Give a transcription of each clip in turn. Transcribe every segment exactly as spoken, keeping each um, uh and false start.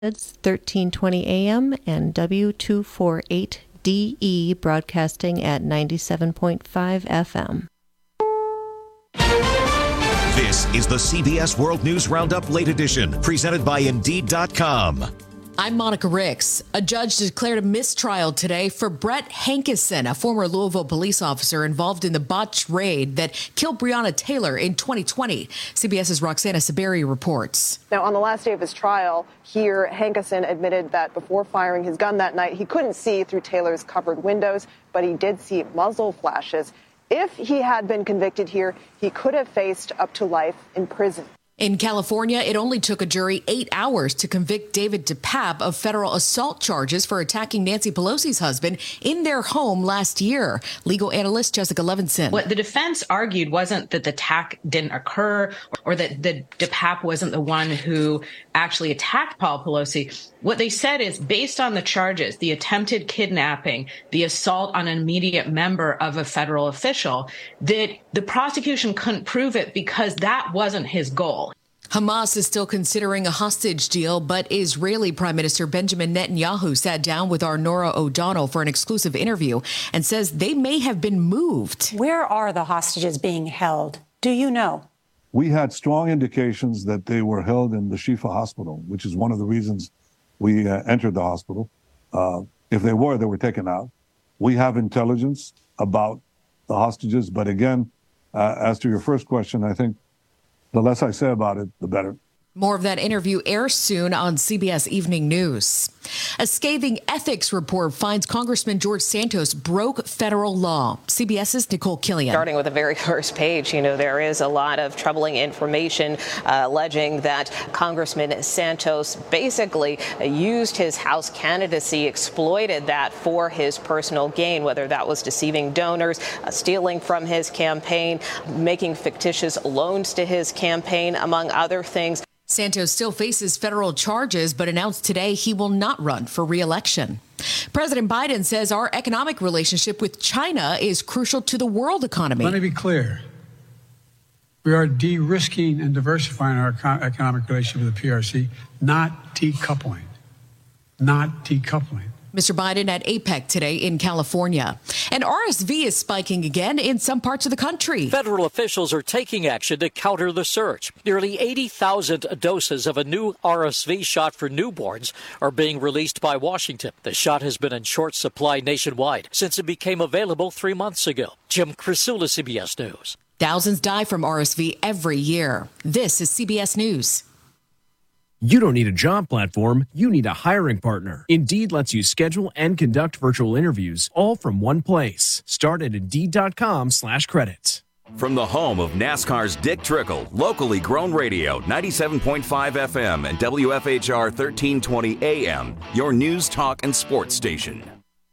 thirteen twenty A M and W two forty-eight D E broadcasting at ninety-seven point five F M. This is the C B S World News Roundup Late Edition, presented by Indeed dot com. I'm Monica Ricks. A judge declared a mistrial today for Brett Hankison, a former Louisville police officer involved in the botched raid that killed Breonna Taylor in twenty twenty. CBS's Roxana Saberi reports. Now, on the last day of his trial here, Hankison admitted that before firing his gun that night, he couldn't see through Taylor's covered windows, but he did see muzzle flashes. If he had been convicted here, he could have faced up to life in prison. In California, it only took a jury eight hours to convict David DePape of federal assault charges for attacking Nancy Pelosi's husband in their home last year. Legal analyst Jessica Levinson. What the defense argued wasn't that the attack didn't occur or that the DePape wasn't the one who actually attacked Paul Pelosi. What they said is, based on the charges, the attempted kidnapping, the assault on an immediate member of a federal official, that the prosecution couldn't prove it because that wasn't his goal. Hamas is still considering a hostage deal, but Israeli Prime Minister Benjamin Netanyahu sat down with our Norah O'Donnell for an exclusive interview and says they may have been moved. Where are the hostages being held? Do you know? We had strong indications that they were held in the Shifa hospital, which is one of the reasons we uh, entered the hospital. Uh, if they were, they were taken out. We have intelligence about the hostages. But again, uh, as to your first question, I think the less I say about it, the better. More of that interview airs soon on C B S Evening News. A scathing ethics report finds Congressman George Santos broke federal law. CBS's Nicole Killian. Starting with the very first page, you know, there is a lot of troubling information uh, alleging that Congressman Santos basically used his House candidacy, exploited that for his personal gain, whether that was deceiving donors, uh, stealing from his campaign, making fictitious loans to his campaign, among other things. Santos still faces federal charges, but announced today he will not run for re-election. President Biden says our economic relationship with China is crucial to the world economy. Let me be clear. We are de-risking and diversifying our economic relationship with the P R C, not decoupling. Not decoupling. Mister Biden at APEC today in California. And R S V is spiking again in some parts of the country. Federal officials are taking action to counter the surge. Nearly eighty thousand doses of a new R S V shot for newborns are being released by Washington. The shot has been in short supply nationwide since it became available three months ago. Jim Crisula, C B S News. Thousands die from R S V every year. This is C B S News. You don't need a job platform, you need a hiring partner. Indeed lets you schedule and conduct virtual interviews all from one place. Start at Indeed.com slash credits. From the home of NASCAR's Dick Trickle, locally grown radio, ninety-seven point five F M and W F H R thirteen twenty A M, your news, talk, and sports station.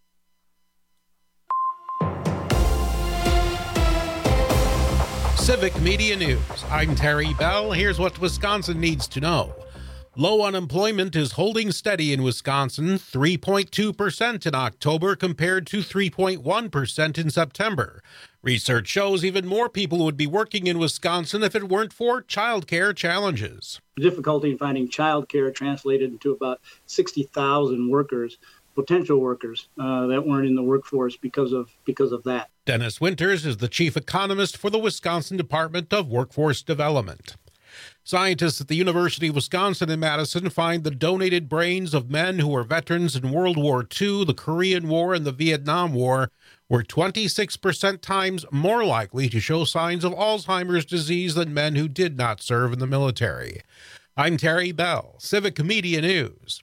Civic Media News. I'm Terry Bell. Here's what Wisconsin needs to know. Low unemployment is holding steady in Wisconsin, three point two percent in October compared to three point one percent in September. Research shows even more people would be working in Wisconsin if it weren't for childcare challenges. The difficulty in finding childcare translated into about sixty thousand workers, potential workers, uh, that weren't in the workforce because of because of that. Dennis Winters is the chief economist for the Wisconsin Department of Workforce Development. Scientists at the University of Wisconsin in Madison find the donated brains of men who were veterans in World War Two, the Korean War, and the Vietnam War were twenty-six percent times more likely to show signs of Alzheimer's disease than men who did not serve in the military. I'm Terry Bell, Civic Media News.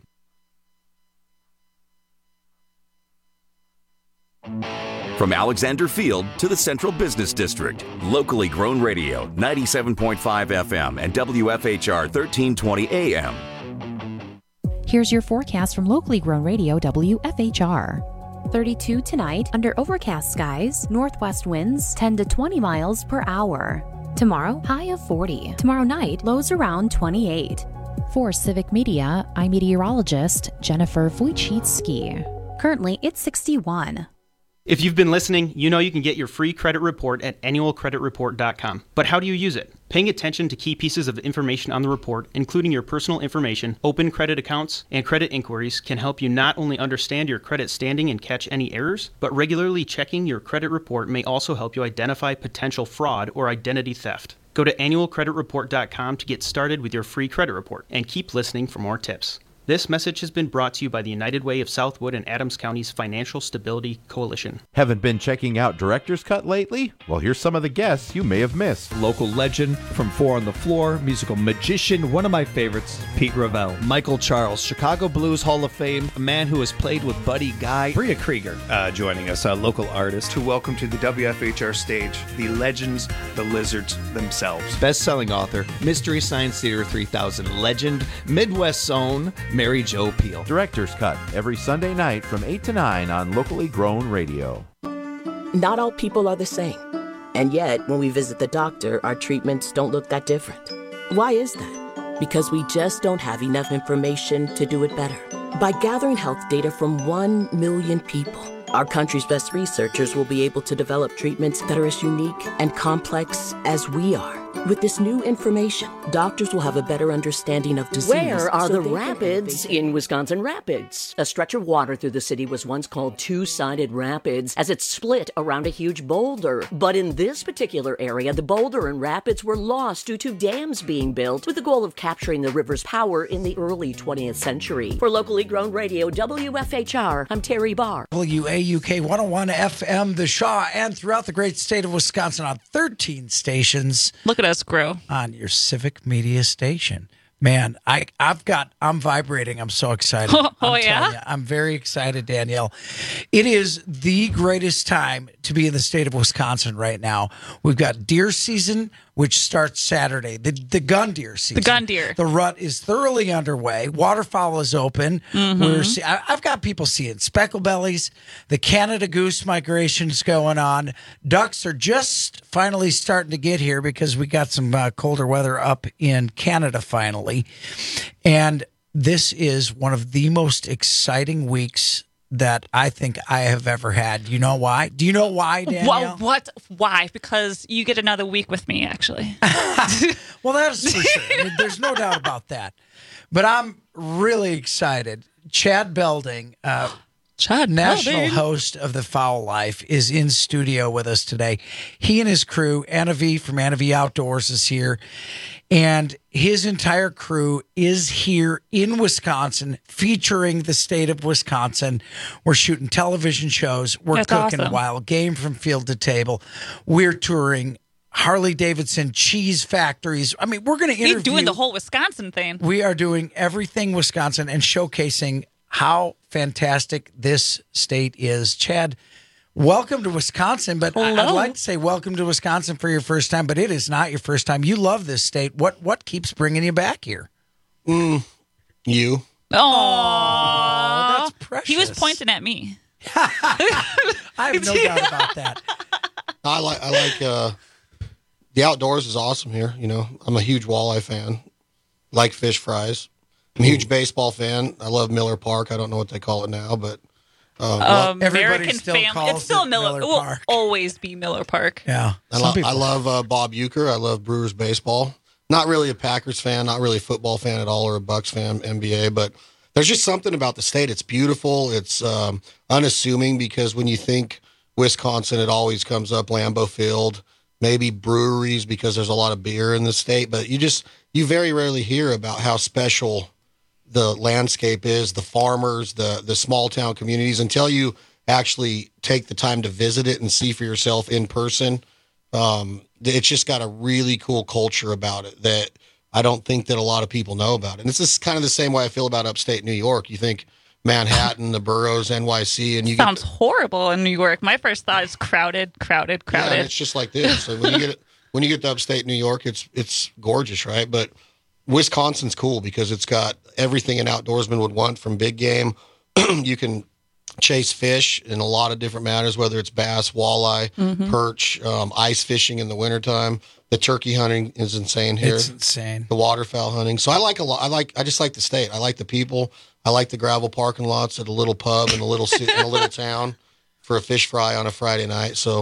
From Alexander Field to the Central Business District, locally grown radio, ninety-seven point five F M and W F H R thirteen twenty A M. Here's your forecast from locally grown radio W F H R. thirty-two tonight, under overcast skies, northwest winds ten to twenty miles per hour. Tomorrow, high of forty. Tomorrow night, lows around twenty-eight. For Civic Media, I'm meteorologist Jennifer Wojcicki. Currently, it's sixty-one. If you've been listening, you know you can get your free credit report at annual credit report dot com. But how do you use it? Paying attention to key pieces of information on the report, including your personal information, open credit accounts, and credit inquiries, can help you not only understand your credit standing and catch any errors, but regularly checking your credit report may also help you identify potential fraud or identity theft. Go to annual credit report dot com to get started with your free credit report, and keep listening for more tips. This message has been brought to you by the United Way of Southwood and Adams County's Financial Stability Coalition. Haven't been checking out Director's Cut lately? Well, here's some of the guests you may have missed. Local legend from Four on the Floor, musical magician, one of my favorites, Pete Ravel. Michael Charles, Chicago Blues Hall of Fame, a man who has played with Buddy Guy. Bria Krieger uh, joining us, a local artist. To welcome to the W F H R stage, the legends, the lizards themselves. Best-selling author, Mystery Science Theater three thousand legend, Midwest's own, Mary Jo Peel. Director's Cut, every Sunday night from eight to nine on Locally Grown Radio. Not all people are the same. And yet, when we visit the doctor, our treatments don't look that different. Why is that? Because we just don't have enough information to do it better. By gathering health data from one million people, our country's best researchers will be able to develop treatments that are as unique and complex as we are. With this new information, doctors will have a better understanding of disease. Where are so the rapids in Wisconsin Rapids? A stretch of water through the city was once called Two-Sided Rapids as it split around a huge boulder. But in this particular area, the boulder and rapids were lost due to dams being built with the goal of capturing the river's power in the early twentieth century. For Locally Grown Radio, W F H R, I'm Terry Barr. W A U K one oh one F M, The Shaw, and throughout the great state of Wisconsin on thirteen stations. Look at us grow. On your civic media station. Man, I, I've got, I'm vibrating. I'm so excited. Oh, I'm yeah? you, I'm very excited, Danielle. It is the greatest time to be in the state of Wisconsin right now. We've got deer season, which starts Saturday. The the gun deer season. The gun deer. The rut is thoroughly underway. Waterfowl is open. Mm-hmm. We're see, I, I've got people seeing speckle bellies. The Canada goose migration is going on. Ducks are just finally starting to get here because we got some uh, colder weather up in Canada finally. And this is one of the most exciting weeks that I think I have ever had. You know why? Do you know why, Danielle? Well, what? Why? Because you get another week with me, actually. Well, that's for sure. I mean, there's no doubt about that. But I'm really excited. Chad Belding, uh, Chad national Belding. host of The Foul Life, is in studio with us today. He and his crew, Anna V from Anna V Outdoors, is here. And his entire crew is here in Wisconsin, featuring the state of Wisconsin. We're shooting television shows. We're That's cooking awesome. wild game from field to table. We're touring Harley-Davidson cheese factories. I mean, we're going to interview. You're doing the whole Wisconsin thing. We are doing everything Wisconsin and showcasing how fantastic this state is. Chad, welcome to Wisconsin, but I- I'd Hello. like to say welcome to Wisconsin for your first time, but it is not your first time. You love this state. What what keeps bringing you back here? Mm, you. Oh, that's precious. He was pointing at me. I have no doubt about that. I like I like uh, the outdoors is awesome here. You know, I'm a huge walleye fan. Like fish fries. I'm a huge baseball fan. I love Miller Park. I don't know what they call it now, but um, Um, Everybody American still family. calls It's still it Miller. Miller It will Park. always be Miller Park. Yeah. I, Some lo- people- I love uh, Bob Uecker. I love Brewers baseball. Not really a Packers fan, not really a football fan at all, or a Bucks fan, N B A, but there's just something about the state. It's beautiful. It's um, unassuming, because when you think Wisconsin, it always comes up Lambeau Field, maybe breweries, because there's a lot of beer in the state, but you just, you very rarely hear about how special the landscape is, the farmers, the the small town communities, until you actually take the time to visit it and see for yourself in person. Um, it's just got a really cool culture about it that I don't think that a lot of people know about. And it's just kind of the same way I feel about upstate New York. You think Manhattan, the boroughs, N Y C, and you Sounds get, horrible in New York. My first thought is crowded, crowded, yeah, crowded. and it's just like this. So when you get when you get to upstate New York, it's it's gorgeous, right? But Wisconsin's cool because it's got everything an outdoorsman would want, from big game. You can chase fish in a lot of different matters, whether it's bass, walleye, Mhm. perch, um, ice fishing in the wintertime. The turkey hunting is insane here. It's insane. The waterfowl hunting. So I like a lot. I like. I just like the state. I like the people. I like the gravel parking lots at a little pub in a little ci- in a little town for a fish fry on a Friday night. So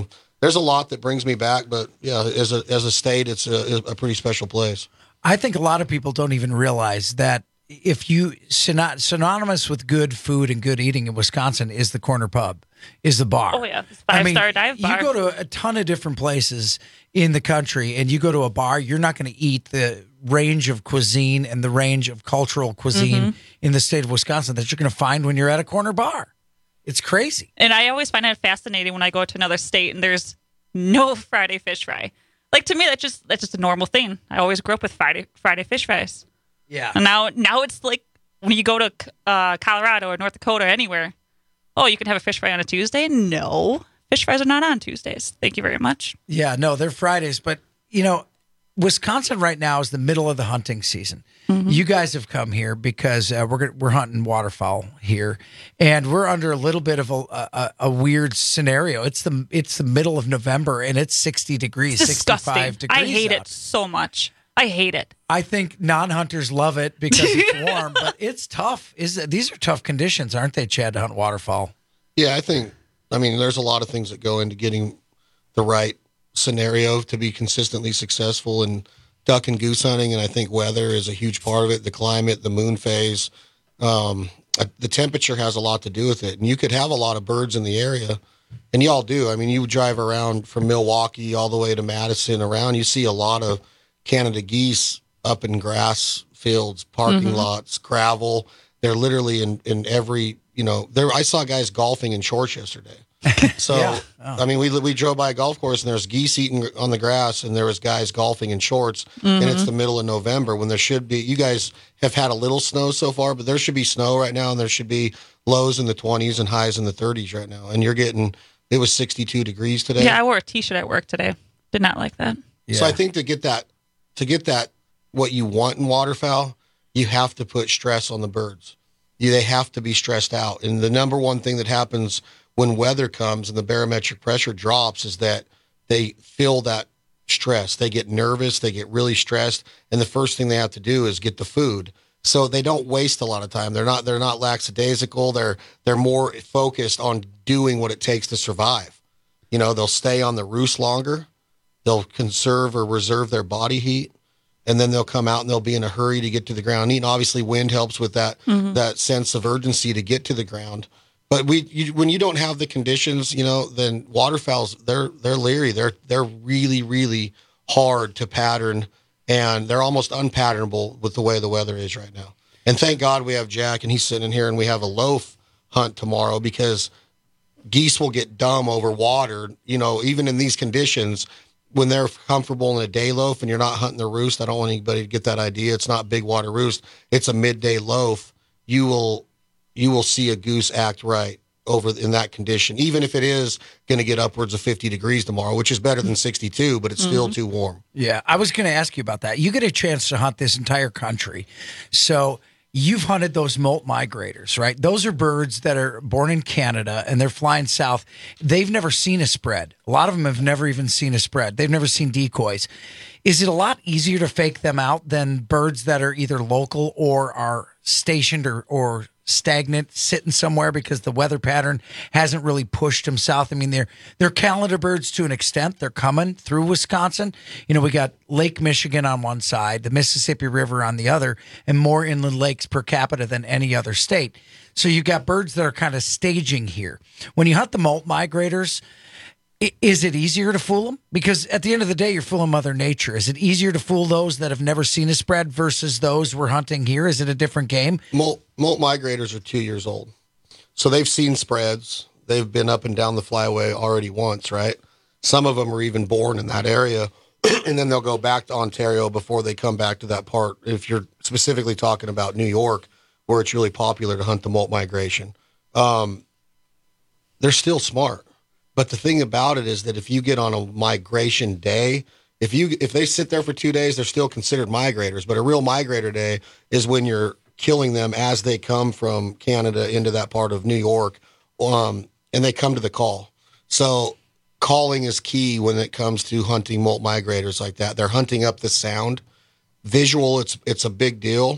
there's a lot that brings me back. But yeah, as a as a state, it's a, a pretty special place. I think a lot of people don't even realize that if you synonymous with good food and good eating in Wisconsin is the corner pub, is the bar. Oh yeah, five I mean, star dive bar. You go to a ton of different places in the country, and you go to a bar, you're not going to eat the range of cuisine and the range of cultural cuisine Mm-hmm. in the state of Wisconsin that you're going to find when you're at a corner bar. It's crazy. And I always find it fascinating when I go to another state and there's no Friday fish fry. Like to me, that's just that's just a normal thing. I always grew up with Friday Friday fish fries. Yeah. And now now it's like when you go to uh, Colorado or North Dakota or anywhere, oh, you can have a fish fry on a Tuesday? No. Fish fries are not on Tuesdays. Thank you very much. Yeah, no, they're Fridays. But, you know, Wisconsin right now is the middle of the hunting season. Mm-hmm. You guys have come here because uh, we're we're hunting waterfowl here, and we're under a little bit of a, a a weird scenario. It's the it's the middle of November, and it's sixty degrees, It's disgusting. sixty-five degrees I hate out. it so much. I hate it. I think non-hunters love it because it's warm, but it's tough. Is These are tough conditions, aren't they, Chad, to hunt waterfowl? Yeah, I think, I mean, there's a lot of things that go into getting the right scenario to be consistently successful in duck and goose hunting, and I think weather is a huge part of it, the climate, the moon phase. Um, the temperature has a lot to do with it, and you could have a lot of birds in the area, and y'all do. I mean, you drive around from Milwaukee all the way to Madison around, you see a lot of Canada geese up in grass fields, parking Mhm. lots, gravel. They're literally in, in every, you know, there. I saw guys golfing in shorts yesterday. So, Yeah. Oh. I mean, we we drove by a golf course and there's geese eating on the grass and there was guys golfing in shorts and it's Mhm. the middle of November when there should be, you guys have had a little snow so far, but there should be snow right now and there should be lows in the twenties and highs in the thirties right now. And you're getting, it was sixty-two degrees today. Yeah, I wore a T-shirt at work today. Did not like that. So I think to get that, to get that, what you want in waterfowl, you have to put stress on the birds. You, they have to be stressed out. And the number one thing that happens when weather comes and the barometric pressure drops is that they feel that stress. They get nervous, they get really stressed, and the first thing they have to do is get the food. So they don't waste a lot of time. They're not they're not lackadaisical. They're they're more focused on doing what it takes to survive. You know, they'll stay on the roost longer. They'll conserve or reserve their body heat, and then they'll come out and they'll be in a hurry to get to the ground. And obviously, wind helps with that Mhm. that sense of urgency to get to the ground. But we, you, when you don't have the conditions, you know, then waterfowls they're they're leery. They're they're really really hard to pattern, and they're almost unpatternable with the way the weather is right now. And thank God we have Jack, and he's sitting in here, and we have a loaf hunt tomorrow because geese will get dumb over water. You know, even in these conditions, when they're comfortable in a day loaf and you're not hunting the roost, I don't want anybody to get that idea. It's not big water roost. It's a midday loaf. You will, you will see a goose act right over in that condition, even if it is going to get upwards of fifty degrees tomorrow, which is better than sixty-two, but it's still Mhm. too warm. Yeah, I was going to ask you about that. You get a chance to hunt this entire country. So you've hunted those molt migrators, right? Those are birds that are born in Canada and they're flying south. They've never seen a spread. A lot of them have never even seen a spread. They've never seen decoys. Is it a lot easier to fake them out than birds that are either local or are stationed or, or stagnant, sitting somewhere because the weather pattern hasn't really pushed them south? I mean, they're they're calendar birds to an extent. They're coming through Wisconsin. You know, we got Lake Michigan on one side, the Mississippi River on the other, and more inland lakes per capita than any other state. So you got birds that are kind of staging here. When you hunt the molt migrators, i- is it easier to fool them? Because at the end of the day, you're fooling Mother Nature. Is it easier to fool those that have never seen a spread versus those we're hunting here? Is it a different game? Molt, molt migrators are two years old. So they've seen spreads. They've been up and down the flyway already once, right? Some of them are even born in that area. And then they'll go back to Ontario before they come back to that part. If you're specifically talking about New York, where it's really popular to hunt the molt migration, um, they're still smart. But the thing about it is that if you get on a migration day, if you if they sit there for two days, they're still considered migrators. But a real migrator day is when you're killing them as they come from Canada into that part of New York, um, and they come to the call. So calling is key when it comes to hunting molt migrators like that. They're hunting up the sound. Visual, it's it's a big deal.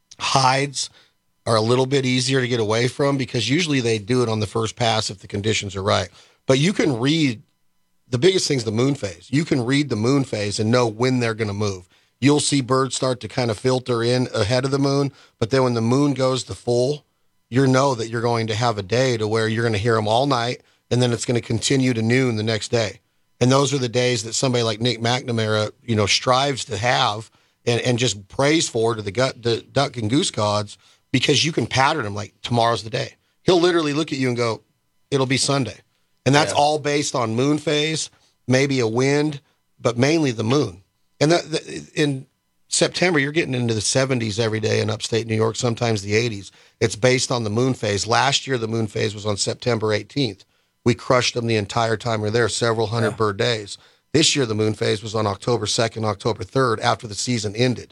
Hides are a little bit easier to get away from because usually they do it on the first pass if the conditions are right. But you can read the biggest thing is the moon phase. You can read the moon phase and know when they're going to move. You'll see birds start to kind of filter in ahead of the moon, but then when the moon goes to full, you know that you're going to have a day to where you're going to hear them all night, and then it's going to continue to noon the next day. And those are the days that somebody like Nick McNamara, you know, strives to have and, and just prays for to the, gut, the duck and goose gods, because you can pattern them like tomorrow's the day. He'll literally look at you and go, it'll be Sunday. And that's yeah. all based on moon phase, maybe a wind, but mainly the moon. And the, the, in September, you're getting into the seventies every day in upstate New York, sometimes the eighties. It's based on the moon phase. Last year, the moon phase was on September eighteenth. We crushed them the entire time we were there, several hundred yeah. bird days. This year, the moon phase was on October second, October third, after the season ended.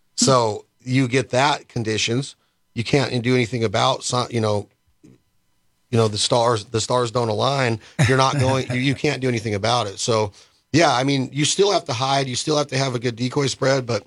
So you get that conditions. You can't do anything about, you know, you know, the stars, the stars don't align. You're not going, you, you can't do anything about it. So, yeah, I mean, you still have to hide. You still have to have a good decoy spread, but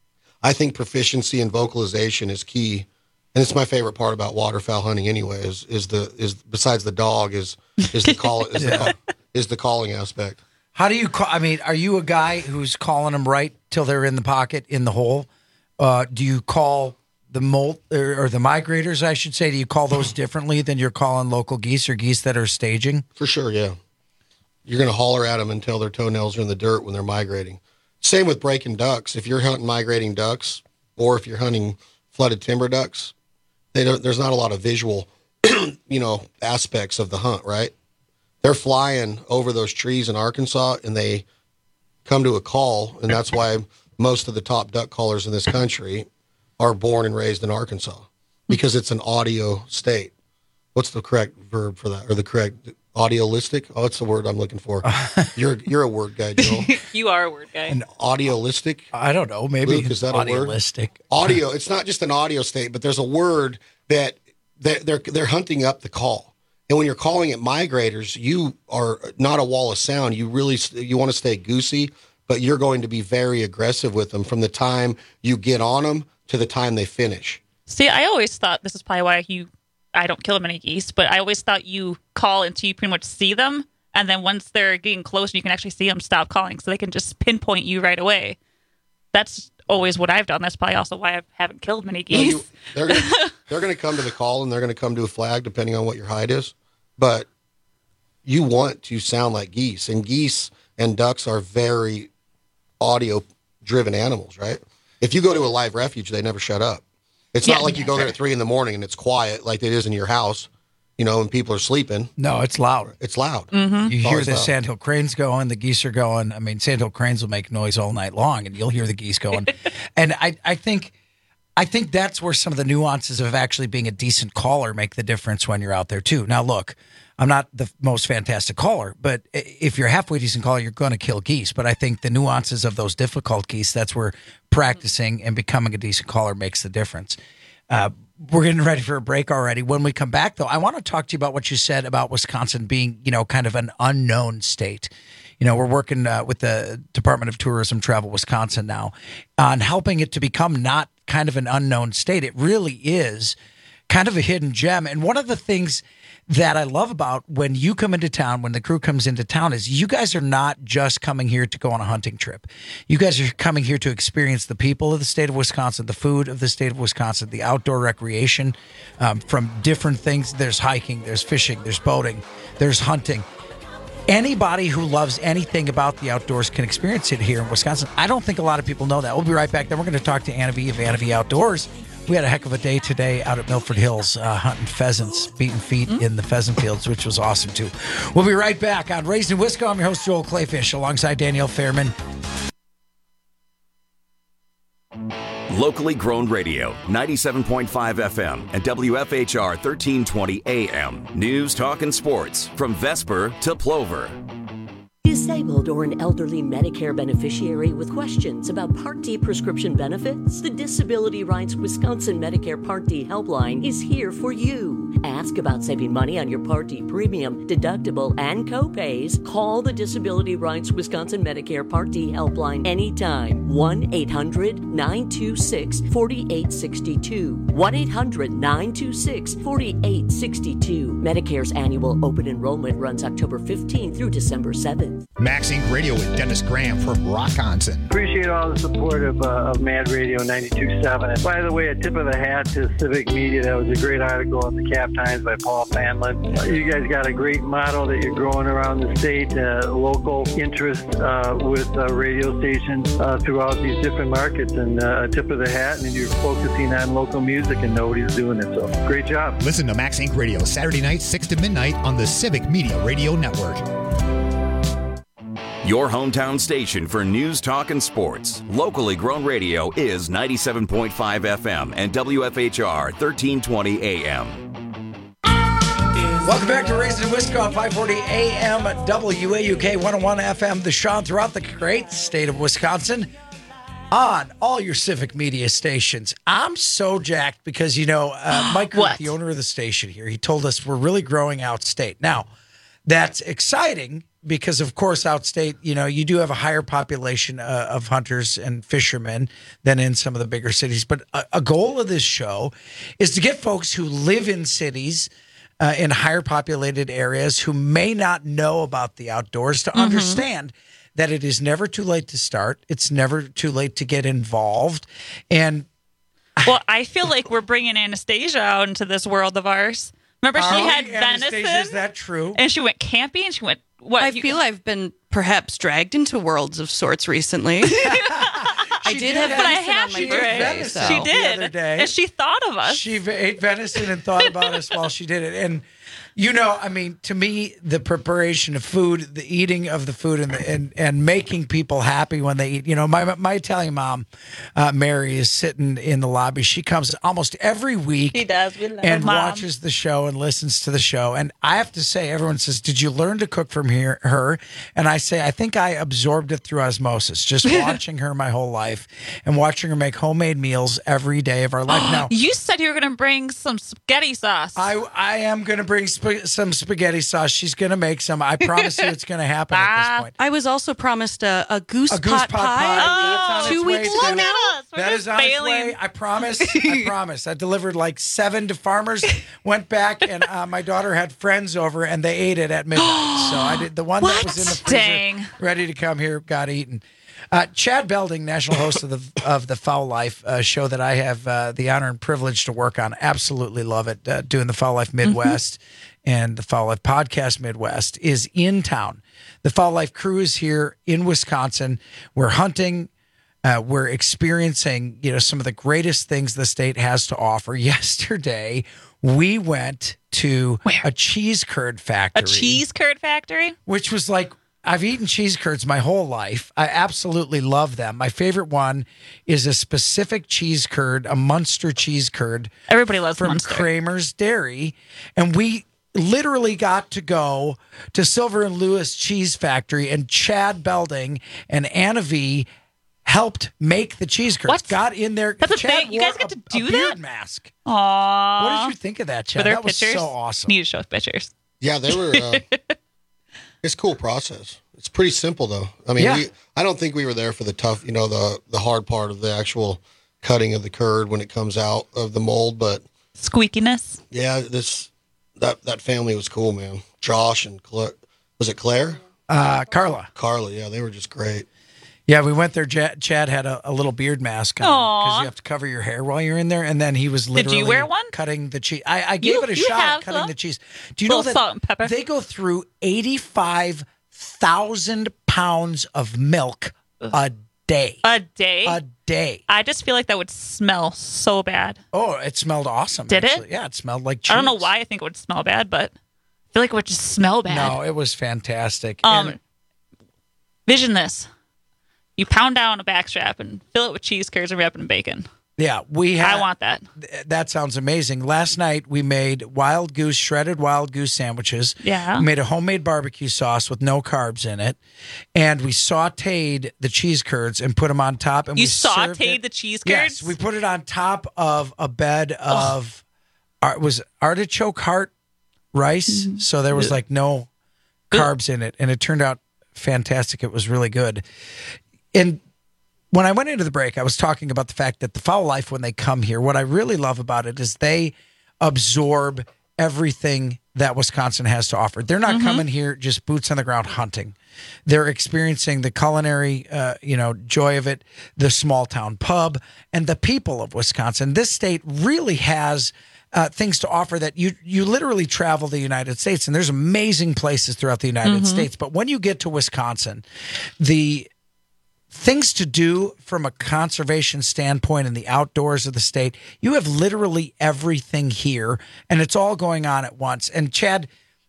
I think proficiency and vocalization is key. And it's my favorite part about waterfowl hunting anyway, is, is the, is besides the dog is, is the call, is, yeah. the, is the calling aspect. How do you call, I mean, are you a guy who's calling them right till they're in the pocket, in the hole? Uh, do you call the molt or, or the migrators, I should say, do you call those differently than you're calling local geese or geese that are staging? For sure, yeah. You're going to holler at them until their toenails are in the dirt when they're migrating. Same with breaking ducks. If you're hunting migrating ducks, or if you're hunting flooded timber ducks, they don't, there's not a lot of visual, you know, aspects of the hunt, right? They're flying over those trees in Arkansas, and they come to a call, and that's why most of the top duck callers in this country are born and raised in Arkansas, because it's an audio state. What's the correct verb for that, or the correct audiolistic? Oh, that's the word I'm looking for. You're you're a word guy, Joe. You are a word guy. An audiolistic? I don't know. Maybe Luke, is that a word? Audiolistic. Audio. It's not just an audio state, but there's a word that they're they're, they're hunting up the call. And when you're calling it migrators, you are not a wall of sound. You really you want to stay goosey, but you're going to be very aggressive with them from the time you get on them to the time they finish. See, I always thought, this is probably why you, I don't kill many geese, but I always thought you call until you pretty much see them, and then once they're getting close and you can actually see them, stop calling, so they can just pinpoint you right away. That's always what I've done. That's probably also why I haven't killed many geese. No, you, they're gonna, they're going to come to the call, and they're going to come to a flag, depending on what your height is. But you want to sound like geese, and geese and ducks are very audio-driven animals, right? If you go to a live refuge, they never shut up. It's yeah, not like you go there at three in the morning and it's quiet like it is in your house, you know, and people are sleeping. No, it's loud. It's loud. Mm-hmm. You it's hear the loud. sandhill cranes going, the geese are going. I mean, sandhill cranes will make noise all night long, and you'll hear the geese going. And I, I think, I think that's where some of the nuances of actually being a decent caller make the difference when you're out there too. Now, look, I'm not the most fantastic caller, but if you're a halfway decent caller, you're going to kill geese. But I think the nuances of those difficult geese, that's where practicing and becoming a decent caller makes the difference. Uh, we're getting ready for a break already. When we come back, though, I want to talk to you about what you said about Wisconsin being, you know, kind of an unknown state. You know, we're working uh, with the Department of Tourism Travel Wisconsin now on helping it to become not kind of an unknown state. It really is kind of a hidden gem. And one of the things that I love about when you come into town, when the crew comes into town, is you guys are not just coming here to go on a hunting trip. You guys are coming here to experience the people of the state of Wisconsin, the food of the state of Wisconsin, the outdoor recreation um, from different things. There's hiking, there's fishing, there's boating, there's hunting. Anybody who loves anything about the outdoors can experience it here in Wisconsin. I don't think a lot of people know that. We'll be right back. Then we're going to talk to Anna V of Anna V Outdoors. We had a heck of a day today out at Milford Hills, uh, hunting pheasants, beating feet mm-hmm. in the pheasant fields, which was awesome, too. We'll be right back on Raised in Wisco. I'm your host, Joel Clayfish, alongside Danielle Fairman. Locally grown radio, ninety-seven point five F M and W F H R thirteen twenty A M. News, talk, and sports from Vesper to Plover. Disabled or an elderly Medicare beneficiary with questions about Part D prescription benefits? The Disability Rights Wisconsin Medicare Part D helpline is here for you. Ask about saving money on your Part D premium, deductible, and co-pays. Call the Disability Rights Wisconsin Medicare Part D helpline anytime. one eight hundred nine two six four eight six two. one eight hundred nine two six four eight six two. Medicare's annual open enrollment runs October fifteenth through December seventh. Max Incorporated Radio with Dennis Graham from Rockonson. Appreciate all the support of, uh, of Mad Radio ninety-two point seven. And by the way, a tip of the hat to Civic Media. That was a great article in the Cap Times by Paul Fanlin. Uh, you guys got a great model that you're growing around the state, uh, local interest uh, with uh, radio stations uh, throughout these different markets. And uh, a tip of the hat, and you're focusing on local music, and nobody's doing it. So great job. Listen to Max Incorporated Radio Saturday night, six to midnight on the Civic Media Radio Network. Your hometown station for news, talk, and sports. Locally grown radio is ninety-seven point five F M and W F H R thirteen twenty A M. Welcome back to Raised in Wisconsin, five forty A M, W A U K, one oh one F M, the Sean, throughout the great state of Wisconsin, on all your Civic Media stations. I'm so jacked because, you know, uh, Mike, Root, the owner of the station here, he told us we're really growing outstate. Now, that's exciting because, of course, outstate, you know, you do have a higher population uh, of hunters and fishermen than in some of the bigger cities. But a, a goal of this show is to get folks who live in cities, uh, in higher populated areas, who may not know about the outdoors, to mm-hmm. understand that it is never too late to start. It's never too late to get involved. And well, I feel like we're bringing Anastasia out into this world of ours. Remember, she Are had we, Anastasia, venison. Is that true? And she went camping, and she went, what? I you, feel I've been perhaps dragged into worlds of sorts recently. I did, did have have- but I venison have on my she did birthday. venison. so- She the did. other day. And she thought of us. She ate venison and thought about us while she did it. And, you know, I mean, to me, the preparation of food, the eating of the food, and the, and, and making people happy when they eat. You know, my my Italian mom, uh, Mary, is sitting in the lobby. She comes almost every week. She does. We love and Mom. watches the show and listens to the show. And I have to say, everyone says, "Did you learn to cook from here, her?" And I say, I think I absorbed it through osmosis, just watching her my whole life and watching her make homemade meals every day of our life. Now, You said you were going to bring some spaghetti sauce. I I am going to bring sp- some spaghetti sauce. She's going to make some. I promise you, it's going to happen at this point. I was also promised a, a goose A goose pot, pot pie, pie. That's on two its weeks way, ago too. now. We're That just is on its failing. way. I promise. I promise. I delivered like seven to farmers. Went back, and uh, my daughter had friends over, and they ate it at midnight. So I did the one that was in the freezer, Dang. ready to come here, got eaten. Uh, Chad Belding, national host of the of the Foul Life uh, show that I have uh, the honor and privilege to work on. Absolutely love it. Uh, doing the Foul Life Midwest and the Foul Life Podcast Midwest, is in town. The Foul Life crew is here in Wisconsin. We're hunting. Uh, we're experiencing, you know, some of the greatest things the state has to offer. Yesterday, we went to Where? a cheese curd factory. A cheese curd factory? Which was like, I've eaten cheese curds my whole life. I absolutely love them. My favorite one is a specific cheese curd, a Munster cheese curd. Everybody loves from Munster. Kramer's Dairy. And we literally got to go to Silver and Lewis Cheese Factory, and Chad Belding and Anna V helped make the cheese curds. What? Got in there. That's a Chad thing? You guys wore get a- to do a beard that? mask. Aww. What did you think of that, Chad? Were there That was pictures? so awesome. Need to show us pictures. Yeah, they were. Uh, it's a cool process. It's pretty simple, though. I mean, Yeah. we, I don't think we were there for the tough, you know, the the hard part of the actual cutting of the curd when it comes out of the mold. But Squeakiness. yeah, this that that family was cool, man. Josh and Claire, was it Claire? Uh, Carla. Carla, yeah, they were just great. Yeah, we went there. J- Chad had a, a little beard mask on because Aw. you have to cover your hair while you're in there. And then he was Did literally you wear one? cutting the cheese. I, I gave You- it a you shot have at cutting some. the cheese. Do you know Little that salt and pepper. they go through eighty-five thousand pounds of milk a day? A day? A day. I just feel like that would smell so bad. Oh, it smelled awesome. Did it? actually. Yeah, it smelled like cheese. I don't know why I think it would smell bad, but I feel like it would just smell bad. No, it was fantastic. Um, And- Vision this. You pound down a backstrap and fill it with cheese curds and wrap it in bacon. yeah, we had. I want that. Th- That sounds amazing. Last night we made wild goose, shredded wild goose sandwiches. Yeah. We made a homemade barbecue sauce with no carbs in it, and we sautéed the cheese curds and put them on top. And You we served sauteed it- the cheese Yes, curds? we put it on top of a bed of ar- was artichoke heart rice. Mm-hmm. So there was like no carbs in it, and it turned out fantastic. It was really good. And when I went into the break, I was talking about the fact that the Foul Life, when they come here, what I really love about it is they absorb everything that Wisconsin has to offer. They're not Mhm. coming here just boots on the ground hunting. They're experiencing the culinary, uh, you know, joy of it, the small town pub, and the people of Wisconsin. This state really has uh, things to offer that you you literally travel the United States, and there's amazing places throughout the United Mhm. States. But when you get to Wisconsin, the things to do from a conservation standpoint in the outdoors of the state, you have literally everything here, and it's all going on at once. And Chad,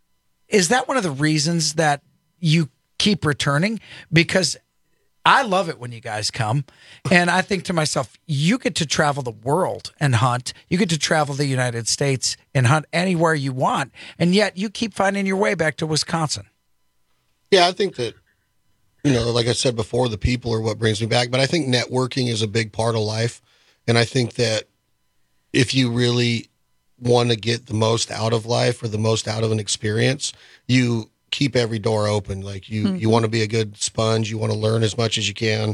is that one of the reasons that you keep returning? Because I love it when you guys come, and I think to myself, you get to travel the world and hunt. You get to travel the United States and hunt anywhere you want, and yet you keep finding your way back to Wisconsin. Yeah, I think that, you know, like I said before, the people are what brings me back. But I think networking is a big part of life. And I think that if you really want to get the most out of life or the most out of an experience, you keep every door open. Like you, Mm-hmm. you want to be a good sponge. You want to learn as much as you can.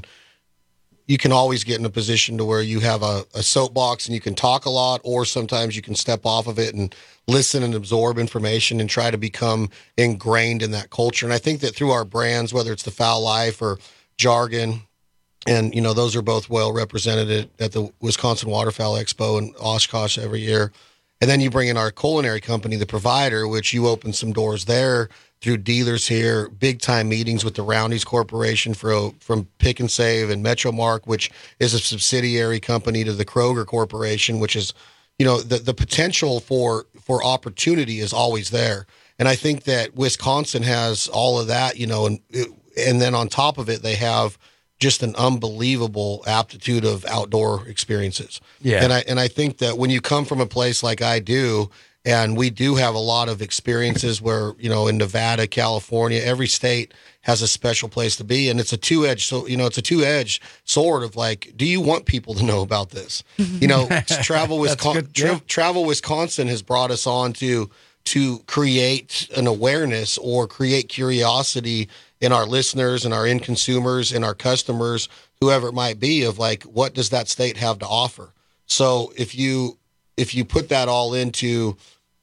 You can always get in a position to where you have a, a soapbox and you can talk a lot, or sometimes you can step off of it and listen and absorb information and try to become ingrained in that culture. And I think that through our brands, whether it's the Foul Life or Jargon, and, you know, those are both well represented at, at the Wisconsin Waterfowl Expo in Oshkosh every year. And then you bring in our culinary company, The Provider, which you open some doors there through dealers here, big time meetings with the Roundy's Corporation for, from Pick and Save and Metromark, which is a subsidiary company to the Kroger Corporation, which is, you know, the, the potential for, for opportunity is always there. And I think that Wisconsin has all of that, you know, and, and then on top of it, they have just an unbelievable aptitude of outdoor experiences. Yeah. And I, and I think that when you come from a place like I do, and we do have a lot of experiences where, you know, in Nevada, California, every state has a special place to be. And it's a two-edged, so, you know, it's a two-edged sword of like, do you want people to know about this? You know, Travel Wisconsin, good, yeah. tra- Travel Wisconsin has brought us on to, to create an awareness or create curiosity in our listeners and our end consumers and our customers, whoever it might be, of like, what does that state have to offer? So if you, if you put that all into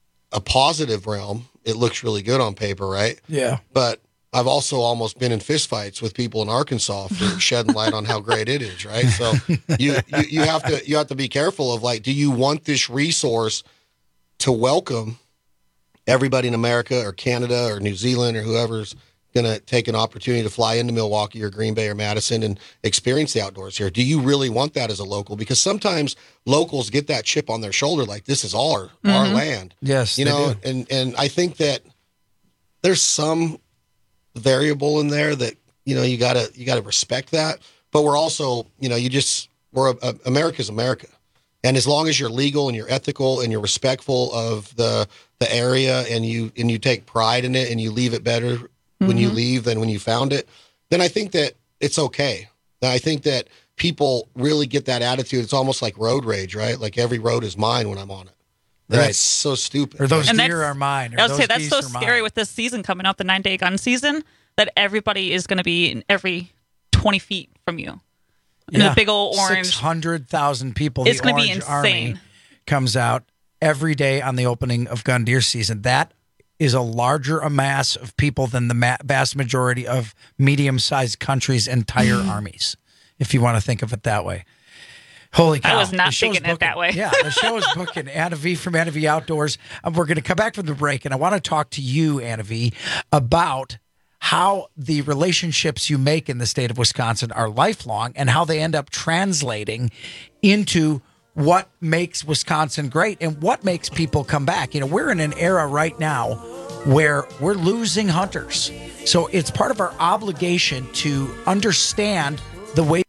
a positive realm, it looks really good on paper, right? Yeah. But I've also almost been in fistfights with people in Arkansas for shedding light on how great it is, right? So you, you you have to you have to be careful of like, do you want this resource to welcome everybody in America or Canada or New Zealand or whoever's going to take an opportunity to fly into Milwaukee or Green Bay or Madison and experience the outdoors here? Do you really want that as a local? Because sometimes locals get that chip on their shoulder, like this is our mm-hmm. our land. Yes, you they know, do. and and I think that there's some variable in there that, you know, you gotta you gotta respect that. But we're also, you know, you just we're a, a, America's America, and as long as you're legal and you're ethical and you're respectful of the the area and you and you take pride in it and you leave it better when you leave than when you found it, then I think that it's okay. And I think that people really get that attitude. It's almost like road rage, right? Like every road is mine when I'm on it. And Right. That's so stupid. Or those And deer that's- are mine. Or I would those say that's geese so are scary mine. with this season coming up, the nine day gun season, that everybody is going to be in every twenty feet from you. In Yeah. a big old orange. six hundred thousand people. It's the gonna be Orange insane. Army comes out every day on the opening of gun deer season. That is a larger a mass of people than the ma- vast majority of medium-sized countries' entire armies, if you want to think of it that way. Holy cow. I was not The show's thinking it that booking. way. Yeah, the show is booking. Anna V from Anna V Outdoors. Um, we're going to come back from the break, and I want to talk to you, Anna V, about how the relationships you make in the state of Wisconsin are lifelong and how they end up translating into what makes Wisconsin great and what makes people come back. You know, we're in an era right now where we're losing hunters. So it's part of our obligation to understand the way.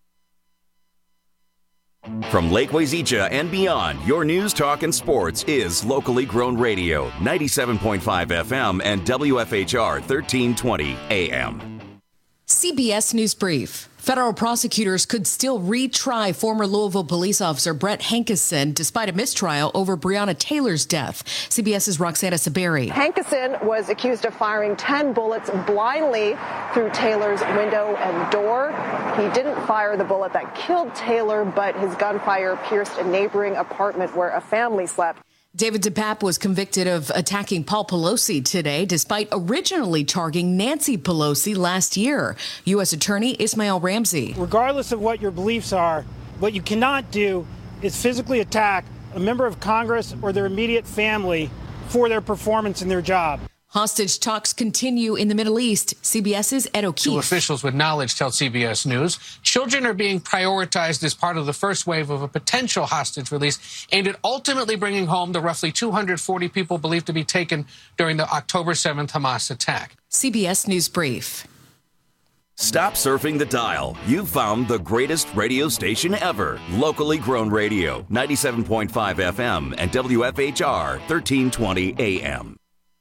From Lake Wazeecha and beyond, your news, talk, and sports is locally grown radio, ninety-seven point five F M and W F H R thirteen twenty A M. C B S News Brief. Federal prosecutors could still retry former Louisville police officer Brett Hankison despite a mistrial over Breonna Taylor's death. CBS's Roxana Saberi. Hankison was accused of firing ten bullets blindly through Taylor's window and door. He didn't fire the bullet that killed Taylor, but his gunfire pierced a neighboring apartment where a family slept. David DePape was convicted of attacking Paul Pelosi today, despite originally charging Nancy Pelosi last year. U S Attorney Ismail Ramsey. Regardless of what your beliefs are, what you cannot do is physically attack a member of Congress or their immediate family for their performance in their job. Hostage talks continue in the Middle East. CBS's Ed O'Keefe. Two officials with knowledge tell C B S News children are being prioritized as part of the first wave of a potential hostage release aimed at ultimately bringing home the roughly two hundred forty people believed to be taken during the October seventh Hamas attack. C B S News Brief. Stop surfing the dial. You've found the greatest radio station ever. Locally grown radio, ninety-seven point five F M and W F H R, thirteen twenty A M.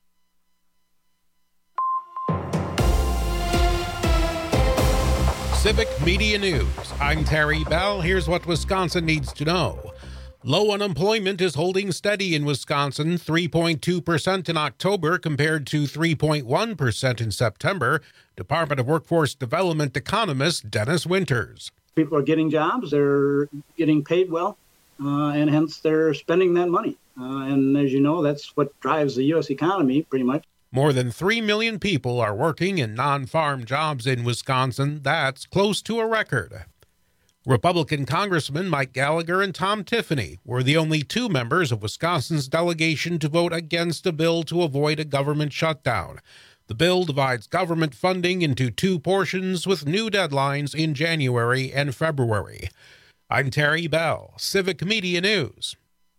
Civic Media News. I'm Terry Bell. Here's what Wisconsin needs to know. Low unemployment is holding steady in Wisconsin, three point two percent in October compared to three point one percent in September. Department of Workforce Development economist Dennis Winters. People are getting jobs, they're getting paid well, uh, and hence they're spending that money. Uh, and as you know, that's what drives the U S economy pretty much. More than three million people are working in non-farm jobs in Wisconsin. That's close to a record. Republican Congressman Mike Gallagher and Tom Tiffany were the only two members of Wisconsin's delegation to vote against a bill to avoid a government shutdown. The bill divides government funding into two portions with new deadlines in January and February. I'm Terry Bell, Civic Media News.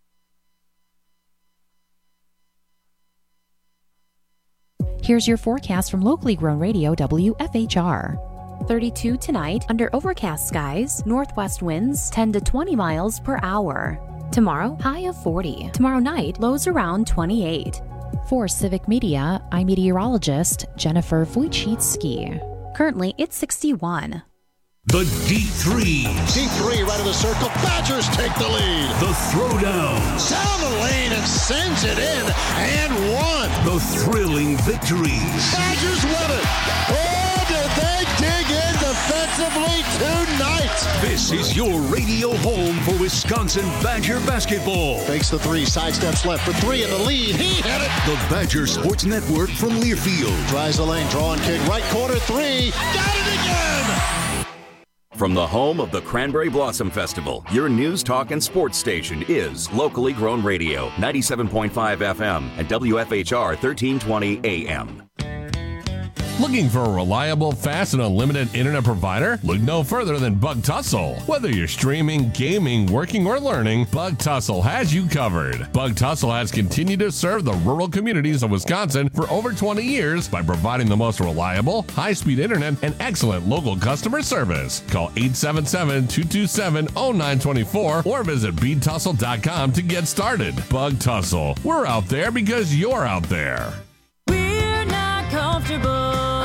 Here's your forecast from locally grown radio W F H R. thirty-two tonight under overcast skies, northwest winds ten to twenty miles per hour. Tomorrow, high of forty. Tomorrow night, lows around twenty-eight. For Civic Media, I'm meteorologist Jennifer Wojcicki. Currently, it's sixty-one. The Deep Three. Deep three right of the circle. Badgers take the lead. The Throwdown. Down the lane and sends it in and one. The thrilling victories. Badgers win it. Oh, did they dig in defensively tonight? This is your radio home for Wisconsin Badger basketball. Fakes the three, sidesteps left for three in the lead. He hit it. The Badger Sports Network from Learfield. Tries the lane, draw and kick, right corner three. Got it again. From the home of the Cranberry Blossom Festival, your news, talk, and sports station is Locally Grown Radio, ninety-seven point five F M and W F H R thirteen twenty A M. Looking for a reliable, fast, and unlimited internet provider? Look no further than Bug Tussle. Whether you're streaming, gaming, working, or learning, Bug Tussle has you covered. Bug Tussle has continued to serve the rural communities of Wisconsin for over twenty years by providing the most reliable, high-speed internet and excellent local customer service. Call eight seven seven, two two seven, zero nine two four or visit bead tussle dot com to get started. Bug Tussle. We're out there because you're out there. We're not comfortable.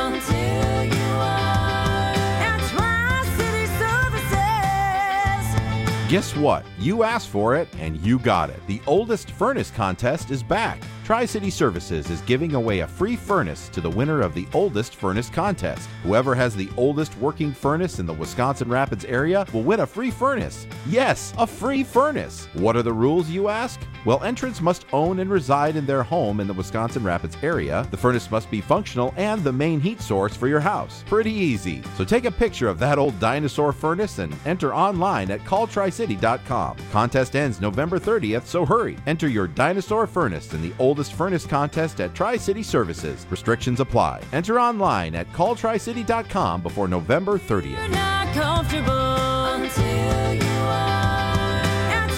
Guess what? You asked for it, and you got it. The Oldest Furnace Contest is back. Tri-City Services is giving away a free furnace to the winner of the Oldest Furnace Contest. Whoever has the oldest working furnace in the Wisconsin Rapids area will win a free furnace. Yes, a free furnace. What are the rules, you ask? Well, entrants must own and reside in their home in the Wisconsin Rapids area. The furnace must be functional and the main heat source for your house. Pretty easy. So take a picture of that old dinosaur furnace and enter online at call tri city dot com. Contest ends November thirtieth, so hurry. Enter your dinosaur furnace in the Oldest Furnace Contest at Tri-City Services. Restrictions apply. Enter online at call tri city dot com before November thirtieth. You're not comfortable until you are at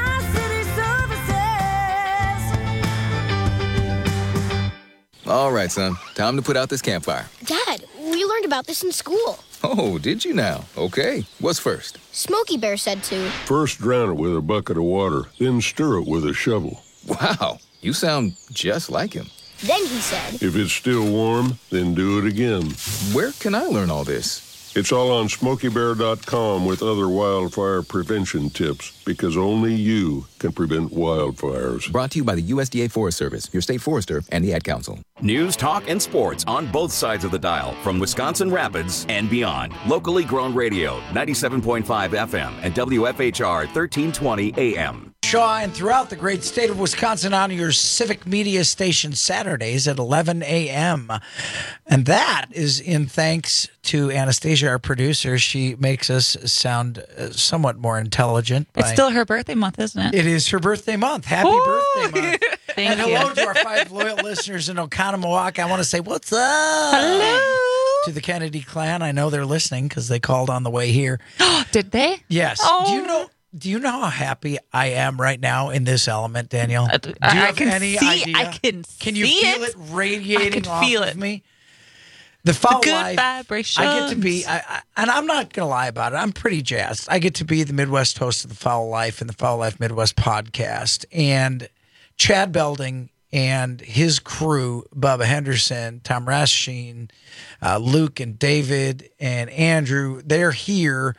Tri-City Services. All right, son. Time to put out this campfire. Dad, we learned about this in school. Oh, did you now? Okay. What's first? Smokey Bear said to. First drown it with a bucket of water, then stir it with a shovel. Wow. You sound just like him. Then he said, if it's still warm, then do it again. Where can I learn all this? It's all on smokey bear dot com with other wildfire prevention tips, because only you can prevent wildfires. Brought to you by the U S D A Forest Service, your state forester, and the Ad Council. News, talk, and sports on both sides of the dial from Wisconsin Rapids and beyond. Locally grown radio, ninety-seven point five F M and W F H R thirteen twenty A M. Waukesha and throughout the great state of Wisconsin on your civic media station Saturdays at eleven a.m. And that is in thanks to Anastasia, our producer. She makes us sound uh, somewhat more intelligent. It's by- still her birthday month, isn't it? It is her birthday month. Happy Ooh. birthday month. Thank and you. hello to our five loyal listeners in Oconomowoc. I want to say, what's up? Hello. To the Kennedy clan. I know they're listening because they called on the way here. Did they? Yes. Oh. Do you know Do you know how happy I am right now in this element, Danielle? I, Do you I have can any see. idea? I can. Can you see feel it, it radiating I can off feel of it. me? The foul Good life. vibrations. I get to be, I, I, and I'm not going to lie about it. I'm pretty jazzed. I get to be the Midwest host of the Foul Life and the Foul Life Midwest podcast, and Chad Belding and his crew, Bubba Henderson, Tom Raschine, uh, Luke and David and Andrew, they're here.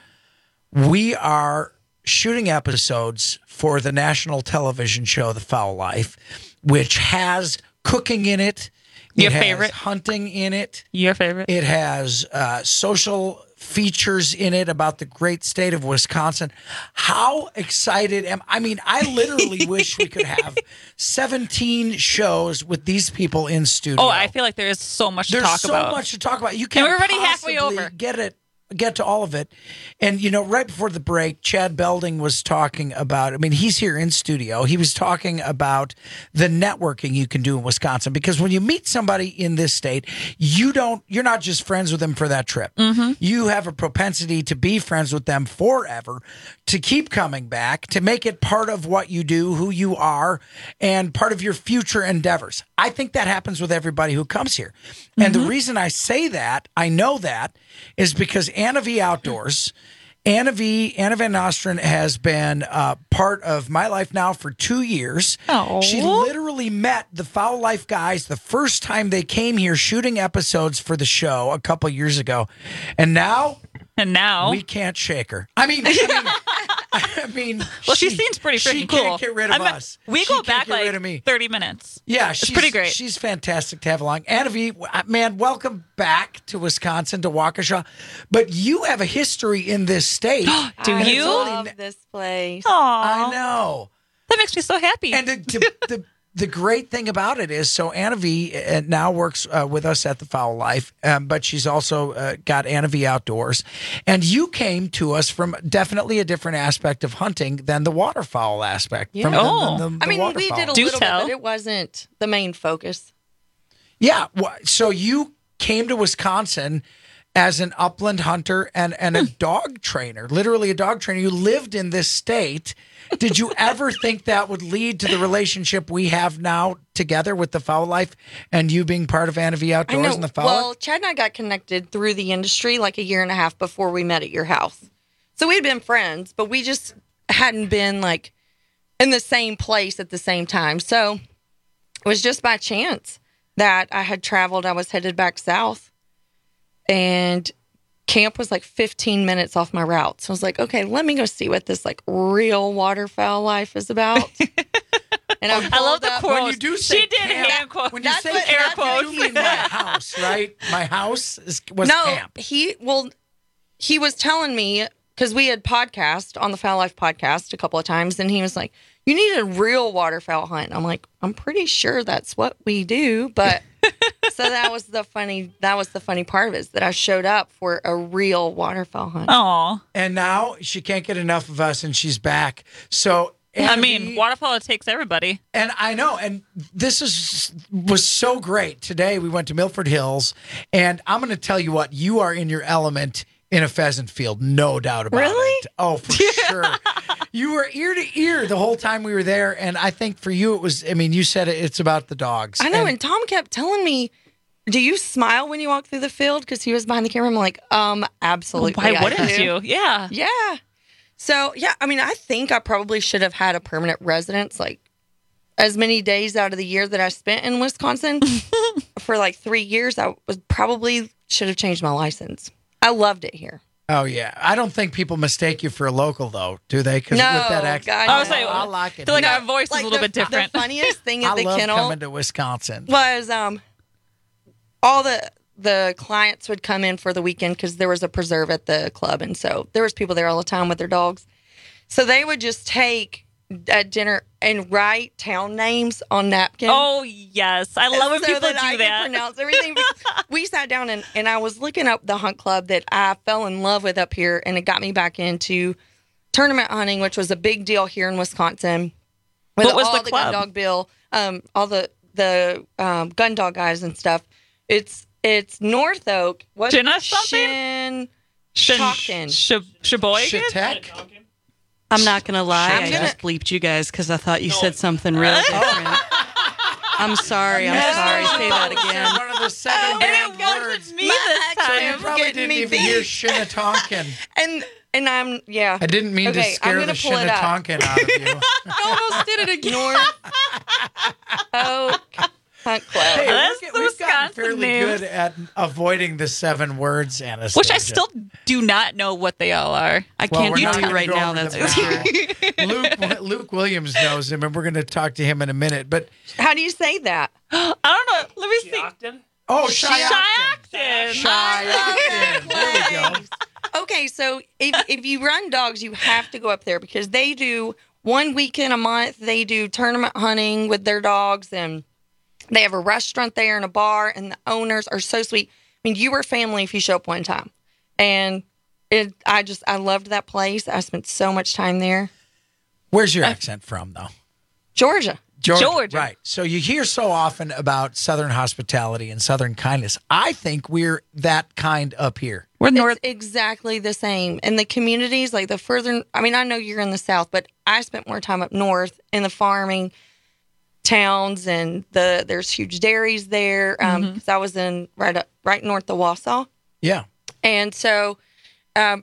We are shooting episodes for the national television show, The Foul Life, which has cooking in it. Your it has favorite? hunting in it. Your favorite? It has uh, social features in it about the great state of Wisconsin. How excited am I? mean, I literally wish we could have seventeen shows with these people in studio. Oh, I feel like there is so much There's to talk so about. much to talk about. You And can't we're already halfway possibly over. get it. Get to all of it. And, you know, right before the break, Chad Belding was talking about, I mean, he's here in studio. He was talking about the networking you can do in Wisconsin, because when you meet somebody in this state, you don't, you're not just friends with them for that trip. Mm-hmm. You have a propensity to be friends with them forever, to keep coming back, to make it part of what you do, who you are, and part of your future endeavors. I think that happens with everybody who comes here. And the reason I say that, I know that, is because Anna V Outdoors, Anna V, Anna Van Nostrand has been uh, part of my life now for two years. Oh. She literally met the Foul Life guys the first time they came here shooting episodes for the show a couple years ago. And now... And now we can't shake her. I mean, I mean, I mean well, she, seems pretty freaking she cool. can't get rid of I'm not- us. We She go can't back get rid like of me. thirty minutes. Yeah, it's she's pretty great. She's fantastic to have along. Anna V, man, welcome back to Wisconsin, to Waukesha. But you have a history in this state. Do And it's you? only- love this place. I know. That makes me so happy. And the, the, the, the great thing about it is, so Anna V uh, now works uh, with us at the Foul Life, um, but she's also uh, got Anna V Outdoors. And you came to us from definitely a different aspect of hunting than the waterfowl aspect. Yeah. From the- Oh. the- the- the I mean, we waterfowl. did a Do little tell. bit, but it wasn't the main focus. Yeah. wha- So you came to Wisconsin as an upland hunter and, and a dog trainer, literally a dog trainer. You lived in this state. Did you ever think that would lead to the relationship we have now together with the Foul Life and you being part of Anna V I Outdoors know. and the Foul Well, Life? Chad and I got connected through the industry like a year and a half before we met at your house. So we'd been friends, but we just hadn't been like in the same place at the same time. So it was just by chance that I had traveled. I was headed back south, and camp was like fifteen minutes off my route. So I was like, okay, let me go see what this like real waterfowl life is about. And I, I love the pulled up- quotes. When you do say she did camp, hand quotes. when you That's say what- camp, that's what you he mean my said. house, right? My house is, was no, camp. he well, he was telling me, because we had podcast on the Foul Life podcast a couple of times, and he was like, "You need a real waterfowl hunt." I'm like, "I'm pretty sure that's what we do," but so that was the funny. That was the funny part of it, is that I showed up for a real waterfowl hunt. Aw. And now she can't get enough of us, and she's back. So I Anna mean, V- waterfall takes everybody. And I know, and this is was so great. Today we went to Milford Hills, and I'm going to tell you what, you are in your element in a pheasant field, no doubt about Really? it. Oh, for sure. You were ear to ear the whole time we were there, and I think for you it was, I mean, you said it, it's about the dogs. I know, And- and Tom kept telling me, "Do you smile when you walk through the field?" Because he was behind the camera. I'm like, um, absolutely. Why I wouldn't do. you? Yeah. Yeah. So, yeah, I mean, I think I probably should have had a permanent residence, like as many days out of the year that I spent in Wisconsin for like three years. I was probably should have changed my license. I loved it here. Oh, yeah. I don't think people mistake you for a local, though, do they? Because No, with that accent. God, I was no. like, I like it. feel like here. our voice Like is a little the, bit different. The funniest thing at I the love kennel coming to Wisconsin. was um, all the the clients would come in for the weekend because there was a preserve at the club, and so there was people there all the time with their dogs. So they would just take at dinner and write town names on napkins. Oh, yes. I love when so people that do I that. Can pronounce everything. We sat down and, and I was looking up the hunt club that I fell in love with up here, and it got me back into tournament hunting, which was a big deal here in Wisconsin. With What was all the the club? gun dog bill, um, all the the um, gun dog guys and stuff. It's it's North Oak. What Jenna something? Shin Shin- Shawkin. Sh- Sheboygan? Shitek? I'm not going to lie. I'm I gonna- just bleeped you guys because I thought you said something real different. I'm sorry. I'm sorry. Say that again. One of the seven damn words. Me this So you time. probably getting didn't me even beat. hear Shinnetonkin. And and I'm yeah. I didn't mean Okay, to I'm scare gonna the pull it up. Shinnetonkin out of you. Almost did it again. North Oak Hunt Club. Hey, That's we're, the we've gotten Wisconsin fairly names. good at avoiding the seven words, Anastasia. Which I still do not know what they all are. I Well, can't we're do not two gonna right go now, over that's them for sure. now. Luke, Luke Williams knows him, and we're going to talk to him in a minute. But How do you say that? I don't know. Let me see. oh, Shiocton. Shiocton. Shiocton. There we go. Okay, so if if you run dogs, you have to go up there because they do one weekend a month. They do tournament hunting with their dogs, and they have a restaurant there and a bar, and the owners are so sweet. I mean, you were family if you show up one time, and it. I just I loved that place. I spent so much time there. Where's your accent from, though? Georgia. Georgia. Georgia. Right. So you hear so often about Southern hospitality and Southern kindness. I think we're that kind up here. We're It's north. exactly the same. And the communities, like the further, I mean, I know you're in the South, but I spent more time up north in the farming towns, and the there's huge dairies there. Um, Mm-hmm. 'cause I was in right up, right north of Wausau. Yeah. And so, um,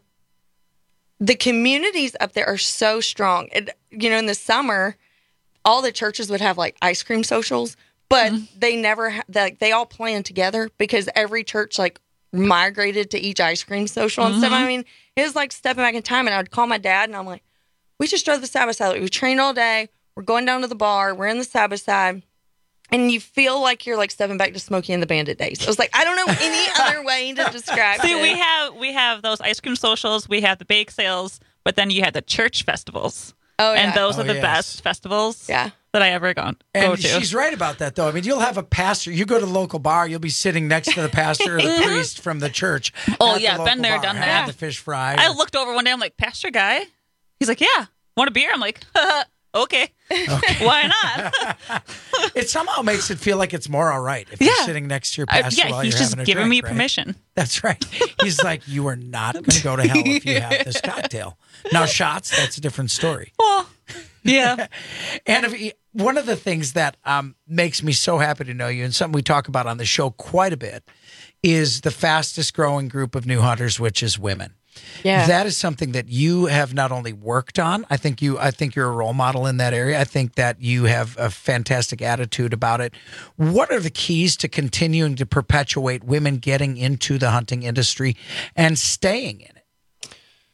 the communities up there are so strong. And, you know, in the summer, all the churches would have like ice cream socials, but Mm-hmm. they never, ha- like, they all planned together because every church like migrated to each ice cream social and stuff. Mm-hmm. I mean, it was like stepping back in time, and I'd call my dad and I'm like, we just drove the Sabbath side. We trained all day. We're going down to the bar. We're in the Sabbath side. And you feel like you're like stepping back to Smokey and the Bandit days. I was like, I don't know any other way to describe See, it. we have we have those ice cream socials. We have the bake sales, but then you have the church festivals. Oh, And yeah. those Oh, are the yes. best festivals Yeah. that I ever gone, go And to. she's right about that, though. I mean, you'll have a pastor. You go to the local bar, you'll be sitting next to the pastor or the priest from the church. Oh, at the yeah, been local there, bar, done have that. The fish fry. I looked over one day. I'm like, Pastor Guy? He's like, yeah. Want a beer? I'm like, okay. Why not? It somehow makes it feel like it's more all right if Yeah. you're sitting next to your Uh, pastor yeah, while he's you're just having a giving drink, me right? permission. That's right. He's like, you are not going to go to hell if you have this cocktail. Now, shots, that's a different story. Well, yeah. And if you, one of the things that um, makes me so happy to know you, and something we talk about on the show quite a bit, is the fastest growing group of new hunters, which is women. Yeah. That is something that you have not only worked on. I think you I think you're a role model in that area. I think that you have a fantastic attitude about it. What are the keys to continuing to perpetuate women getting into the hunting industry and staying in it?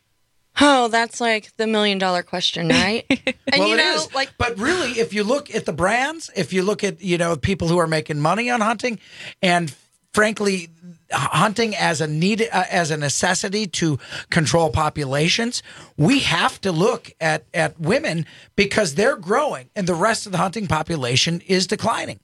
Oh, that's like the million dollar question, right? And well, you it know, is. like, but really, if you look at the brands, if you look at, you know, people who are making money on hunting, and frankly, hunting as a need, uh, as a necessity to control populations, we have to look at, at women because they're growing and the rest of the hunting population is declining.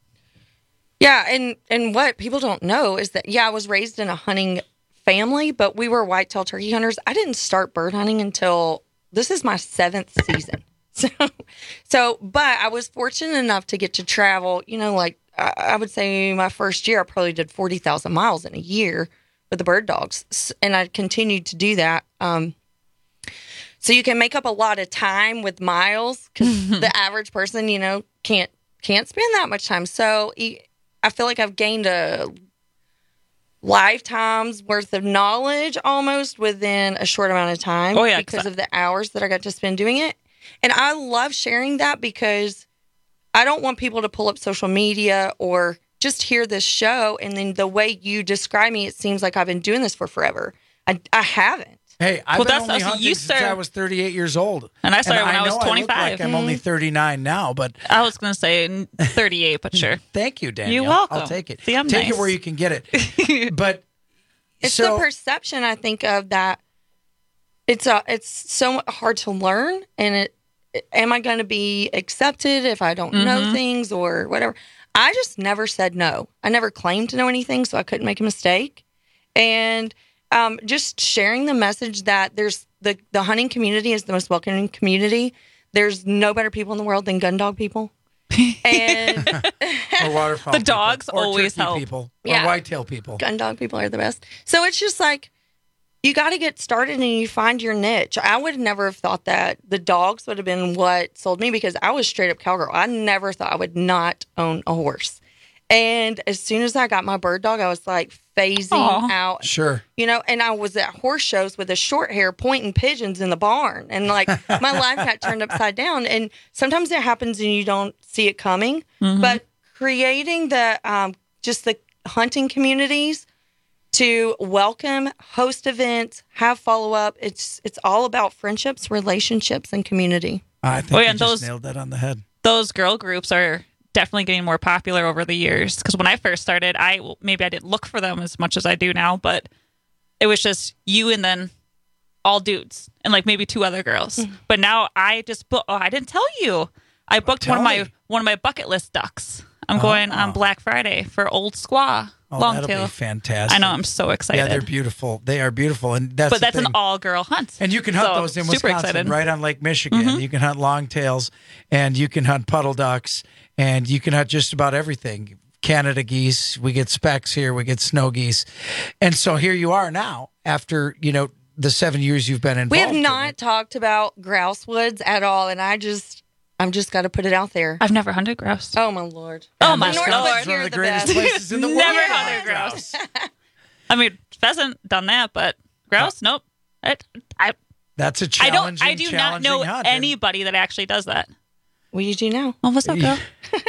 yeah, and and what people don't know is that yeah, I was raised in a hunting family, but we were whitetail turkey hunters. I didn't start bird hunting until this is my seventh season. So, so, but I was fortunate enough to get to travel. You know, like I, I would say my first year, I probably did forty thousand miles in a year with the bird dogs, S- and I continued to do that. Um, so you can make up a lot of time with miles because the average person, you know, can't can't spend that much time. So e- I feel like I've gained a lifetime's worth of knowledge almost within a short amount of time. Oh, yeah, because 'cause I- of the hours that I got to spend doing it. And I love sharing that because I don't want people to pull up social media or just hear this show. And then the way you describe me, it seems like I've been doing this for forever. I, I haven't. Hey, I've Well, been that's only us. hunting You since start- I was thirty-eight years old. And I started when I was know look twenty-five. like I'm only thirty-nine now, but I was going to say thirty-eight, but sure. thank you, Danielle. You're welcome. I'll take it. See, I'm take nice. it where you can get it. But It's so, the perception, I think, of that. It's a, it's so hard to learn, and it am I going to be accepted if I don't know Mhm. things or whatever? I just never said no. I never claimed to know anything, so I couldn't make a mistake. And um, just sharing the message that there's the, the hunting community is the most welcoming community. There's no better people in the world than gun dog people. And Or waterfowl The people, dogs or always turkey help. people, Yeah. or whitetail people. gun dog people are the best. So it's just like, you got to get started and you find your niche. I would never have thought that the dogs would have been what sold me because I was straight up cowgirl. I never thought I would not own a horse. And as soon as I got my bird dog, I was like phasing Aw. out. Sure. You know, and I was at horse shows with a short hair pointing pigeons in the barn. And like my life got turned upside down. And sometimes it happens and you don't see it coming. Mhm. But creating the, um, just the hunting communities to welcome, host events, have follow up. It's it's all about friendships, relationships, and community. I think Oh, yeah, you and just those- nailed that on the head. Those girl groups are definitely getting more popular over the years. Because when I first started, I maybe I didn't look for them as much as I do now, but it was just you and then all dudes and like maybe two other girls. But now I just book. Oh, I didn't tell you. I booked tell one of my me. one of my bucket list ducks. I'm going on Black Friday for Old Squaw Oh, that'll Longtail. be fantastic. I know. I'm so excited. Yeah, they're beautiful. They are beautiful, and that's but the that's an thing. all-girl hunt. And you can hunt So, those in super Wisconsin, excited. right on Lake Michigan. Mhm. You can hunt longtails, and you can hunt puddle ducks, and you can hunt just about everything. Canada geese, we get specks here, we get snow geese, and so here you are now after you know the seven years you've been involved. We have in not talked about grouse woods at all, and I just, I'm just got to put it out there. I've never hunted grouse. Oh my lord! Oh my North lord! Woods, you're the the greatest best. places in the world. Never to hunted hunt grouse. I mean, pheasant done that, but grouse, nope. It, I That's a I don't. challenging. I do not challenging know hunt, and- anybody that actually does that. Well, you do now. Oh, what's up, girl?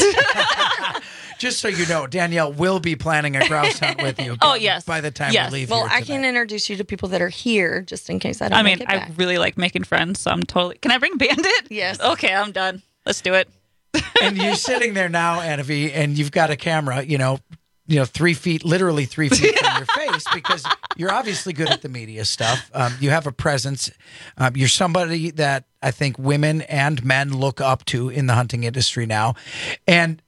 Just so you know, Danielle will be planning a grouse hunt with you. Oh, yes. By the time Yes. we leave Well, here I tonight. can introduce you to people that are here, just in case I don't. I mean, make it I back. really like making friends, so I'm totally. Can I bring Bandit? Yes. Okay, I'm done. Let's do it. And you're sitting there now, Annavi, and you've got a camera, you know, you know, three feet, literally three feet from your face, because you're obviously good at the media stuff. Um, you have a presence. Um, you're somebody that I think women and men look up to in the hunting industry now, and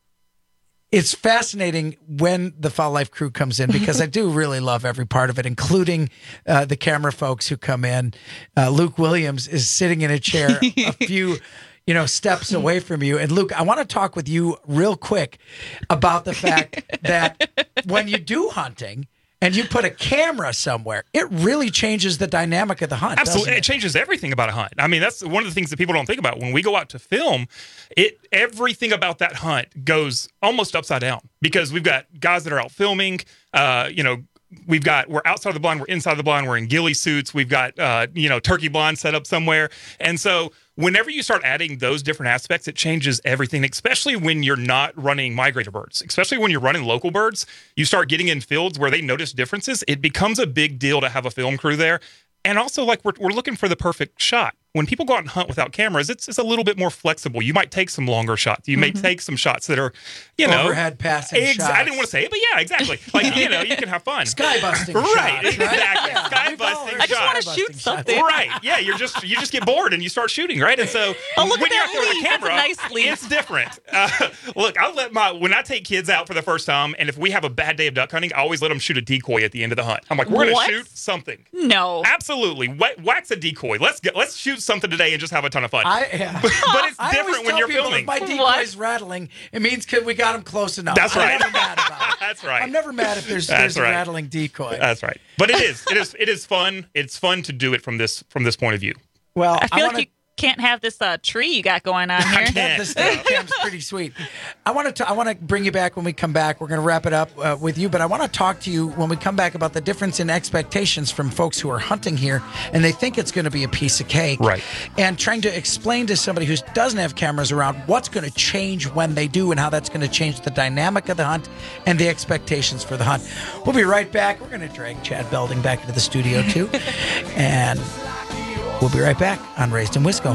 it's fascinating when the Fowl Life crew comes in, because I do really love every part of it, including uh, the camera folks who come in. Uh, Luke Williams is sitting in a chair a few, you know, steps away from you. And Luke, I want to talk with you real quick about the fact that when you do hunting and you put a camera somewhere, it really changes the dynamic of the hunt. Absolutely. doesn't It it? changes everything about a hunt. I mean, that's one of the things that people don't think about. When we go out to film, it everything about that hunt goes almost upside down, because we've got guys that are out filming, uh, you know, we've got, we're outside the blind, we're inside the blind, we're in ghillie suits, we've got, uh, you know, turkey blind set up somewhere. And so whenever you start adding those different aspects, it changes everything, especially when you're not running migrator birds, especially when you're running local birds. You start getting in fields where they notice differences. It becomes a big deal to have a film crew there. And also, like, we're, we're looking for the perfect shot. When people go out and hunt without cameras, it's, it's a little bit more flexible. You might take some longer shots. You may take some shots that are, you know, Overhead passing ex- shots. I didn't want to say it, but yeah, exactly. Like, you know, you can have fun. Sky busting Right, shots, right? exactly. Yeah, Sky we've all busting heard I just want to sky shoot busting shots. something. Right. Yeah, you're just you just get bored and you start shooting, right? And so Oh, look when at you're that out there with a leaf. That's a camera, nice leaf. it's different. Uh, look, I let my when I take kids out for the first time, and if we have a bad day of duck hunting, I always let them shoot a decoy at the end of the hunt. I'm like, we're gonna What? shoot something. No. Absolutely, Wha- wax a decoy. Let's get let's shoot something today and just have a ton of fun. I, yeah. but it's I always different when tell you're people filming. if my decoy's What? rattling, it means 'cause we got him close enough. That's I'm right. never mad about it. That's right. I'm never mad if there's, That's there's a right. rattling decoy. That's right. But it is it is it is fun. It's fun to do it from this from this point of view. Well, I feel wanna, like you can't have this uh, tree you got going on I here. can't. the steak cam's pretty sweet. I want to I want to bring you back when we come back. We're going to wrap it up uh, with you, but I want to talk to you when we come back about the difference in expectations from folks who are hunting here and they think it's going to be a piece of cake. Right. And trying to explain to somebody who doesn't have cameras around what's going to change when they do and how that's going to change the dynamic of the hunt and the expectations for the hunt. We'll be right back. We're going to drag Chad Belding back into the studio too. And we'll be right back on Raised in Wisco.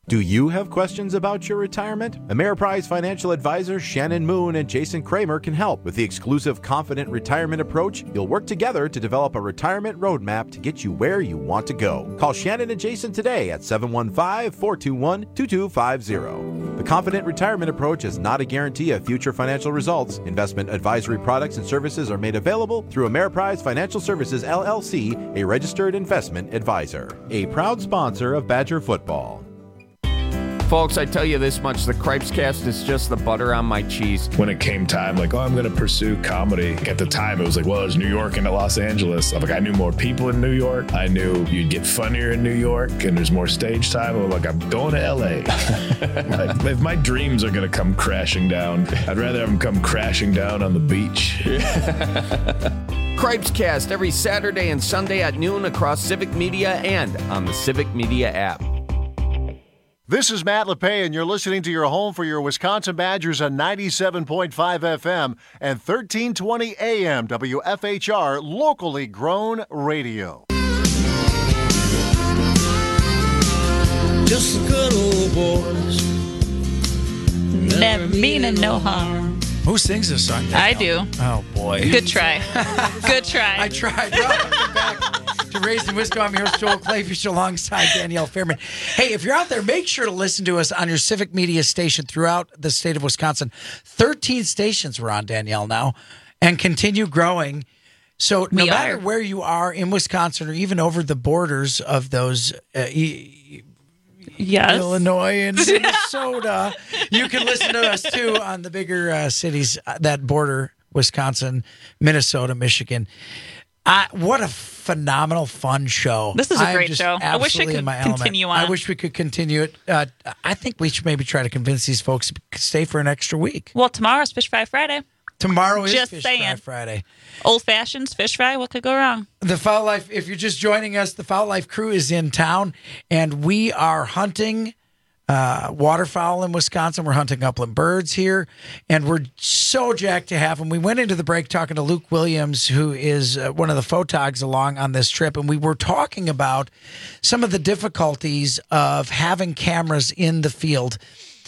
Do you have questions about your retirement? Ameriprise financial advisors Shannon Moon and Jason Kramer can help. With the exclusive Confident Retirement Approach, you'll work together to develop a retirement roadmap to get you where you want to go. Call Shannon and Jason today at seven one five, four two one, two two five zero. The Confident Retirement Approach is not a guarantee of future financial results. Investment advisory products and services are made available through Ameriprise Financial Services, L L C, a registered investment advisor. A proud sponsor of Badger Football. Folks, I tell you this much, the Cripescast is just the butter on my cheese. When it came time, like, oh, I'm going to pursue comedy. At the time, it was like, well, there's New York and Los Angeles. I'm like, I knew more people in New York. I knew you'd get funnier in New York, and there's more stage time. I'm like, I'm going to L A. Like, if my dreams are going to come crashing down, I'd rather have them come crashing down on the beach. Cripescast every Saturday and Sunday at noon across Civic Media and on the Civic Media app. This is Matt LePay, and you're listening to your home for your Wisconsin Badgers on ninety-seven point five F M and thirteen twenty A M W F H R, locally grown radio. Just the good old boys. Never meaning no harm. Who sings this song? I do. Oh, boy. Good try. Good try. I tried. Welcome back to Raised in Wisconsin. I'm your host, Joel Clayfish, alongside Danielle Fairman. Hey, if you're out there, make sure to listen to us on your Civic Media station throughout the state of Wisconsin. thirteen stations we're on, Danielle, now, and continue growing. So no We matter are. where you are in Wisconsin or even over the borders of those uh, e- Yes. Illinois and Minnesota, you can listen to us too on the bigger uh, cities that border Wisconsin, Minnesota, Michigan. I, what a phenomenal, fun show. This is a I'm great just show. I wish it absolutely could in my element. continue on. I wish we could continue it. Uh, I think we should maybe try to convince these folks to stay for an extra week. Well, tomorrow's Fish Fry Friday. Tomorrow is Just Fish saying. Fry Friday. Old fashions, fish fry. What could go wrong? The Foul Life, if you're just joining us, the Foul Life crew is in town, and we are hunting uh, waterfowl in Wisconsin. We're hunting upland birds here, and we're so jacked to have them. We went into the break talking to Luke Williams, who is uh, one of the photogs along on this trip, and we were talking about some of the difficulties of having cameras in the field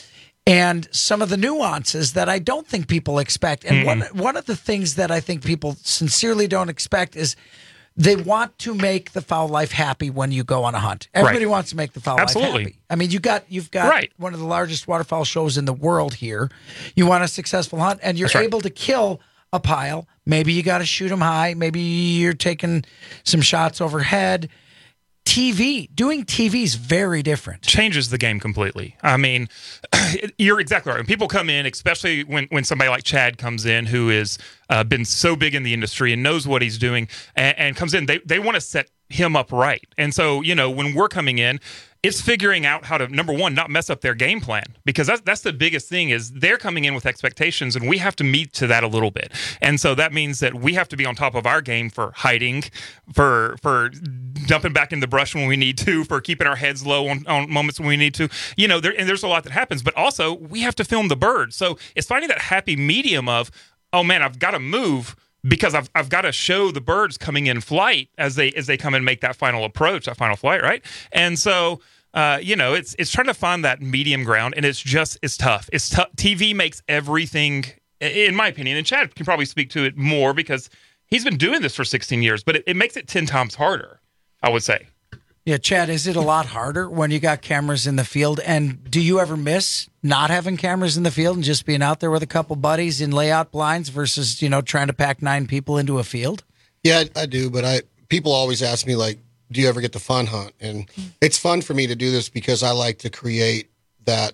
and some of the nuances that I don't think people expect. And one one of the things that I think people sincerely don't expect is they want to make the foul life happy when you go on a hunt. Everybody Right. wants to make the foul Absolutely. life happy. I mean, you got you've got Right. one of the largest waterfowl shows in the world here. You want a successful hunt, and you're That's right. able to kill a pile. Maybe you got to shoot them high. Maybe you're taking some shots overhead. T V, doing T V is very different. Changes the game completely. I mean, you're exactly right. When people come in, especially when, when somebody like Chad comes in, who has uh, been so big in the industry and knows what he's doing, and, and comes in, they, they want to set him up right. And so, you know, when we're coming in, it's figuring out how to, number one, not mess up their game plan, because that's that's the biggest thing is they're coming in with expectations, and we have to meet to that a little bit. And so that means that we have to be on top of our game for hiding, for for dumping back in the brush when we need to, for keeping our heads low on, on moments when we need to. You know, there, and there's a lot that happens, but also we have to film the birds. So it's finding that happy medium of, oh man, I've got to move, because I've I've got to show the birds coming in flight as they as they come and make that final approach, that final flight, right? And so, uh, you know, it's it's trying to find that medium ground, and it's just it's tough. It's tough. T V makes everything, in my opinion, and Chad can probably speak to it more because he's been doing this for sixteen years, but it, it makes it ten times harder, I would say. Yeah, Chad, is it a lot harder when you got cameras in the field? And do you ever miss not having cameras in the field and just being out there with a couple buddies in layout blinds versus, you know, trying to pack nine people into a field? Yeah, I, I do. But I people always ask me, like, do you ever get to fun hunt? And it's fun for me to do this because I like to create that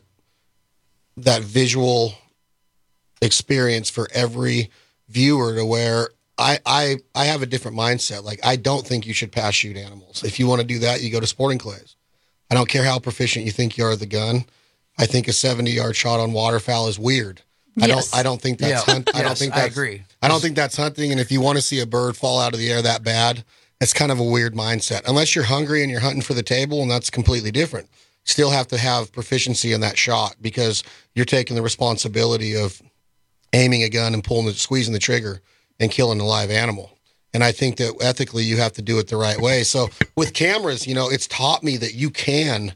that visual experience for every viewer to where I, I I have a different mindset. Like, I don't think you should pass shoot animals. If you want to do that, you go to sporting clays. I don't care how proficient you think you are with the gun. I think a seventy-yard shot on waterfowl is weird. I Yes. don't I don't think that's Yeah. hunt. I don't Yes, think I that's agree. I don't think that's hunting. And if you want to see a bird fall out of the air that bad, it's kind of a weird mindset. Unless you're hungry and you're hunting for the table, and that's completely different. Still have to have proficiency in that shot because you're taking the responsibility of aiming a gun and pulling the squeezing the trigger and killing a live animal. And I think that ethically you have to do it the right way. So with cameras, you know, it's taught me that you can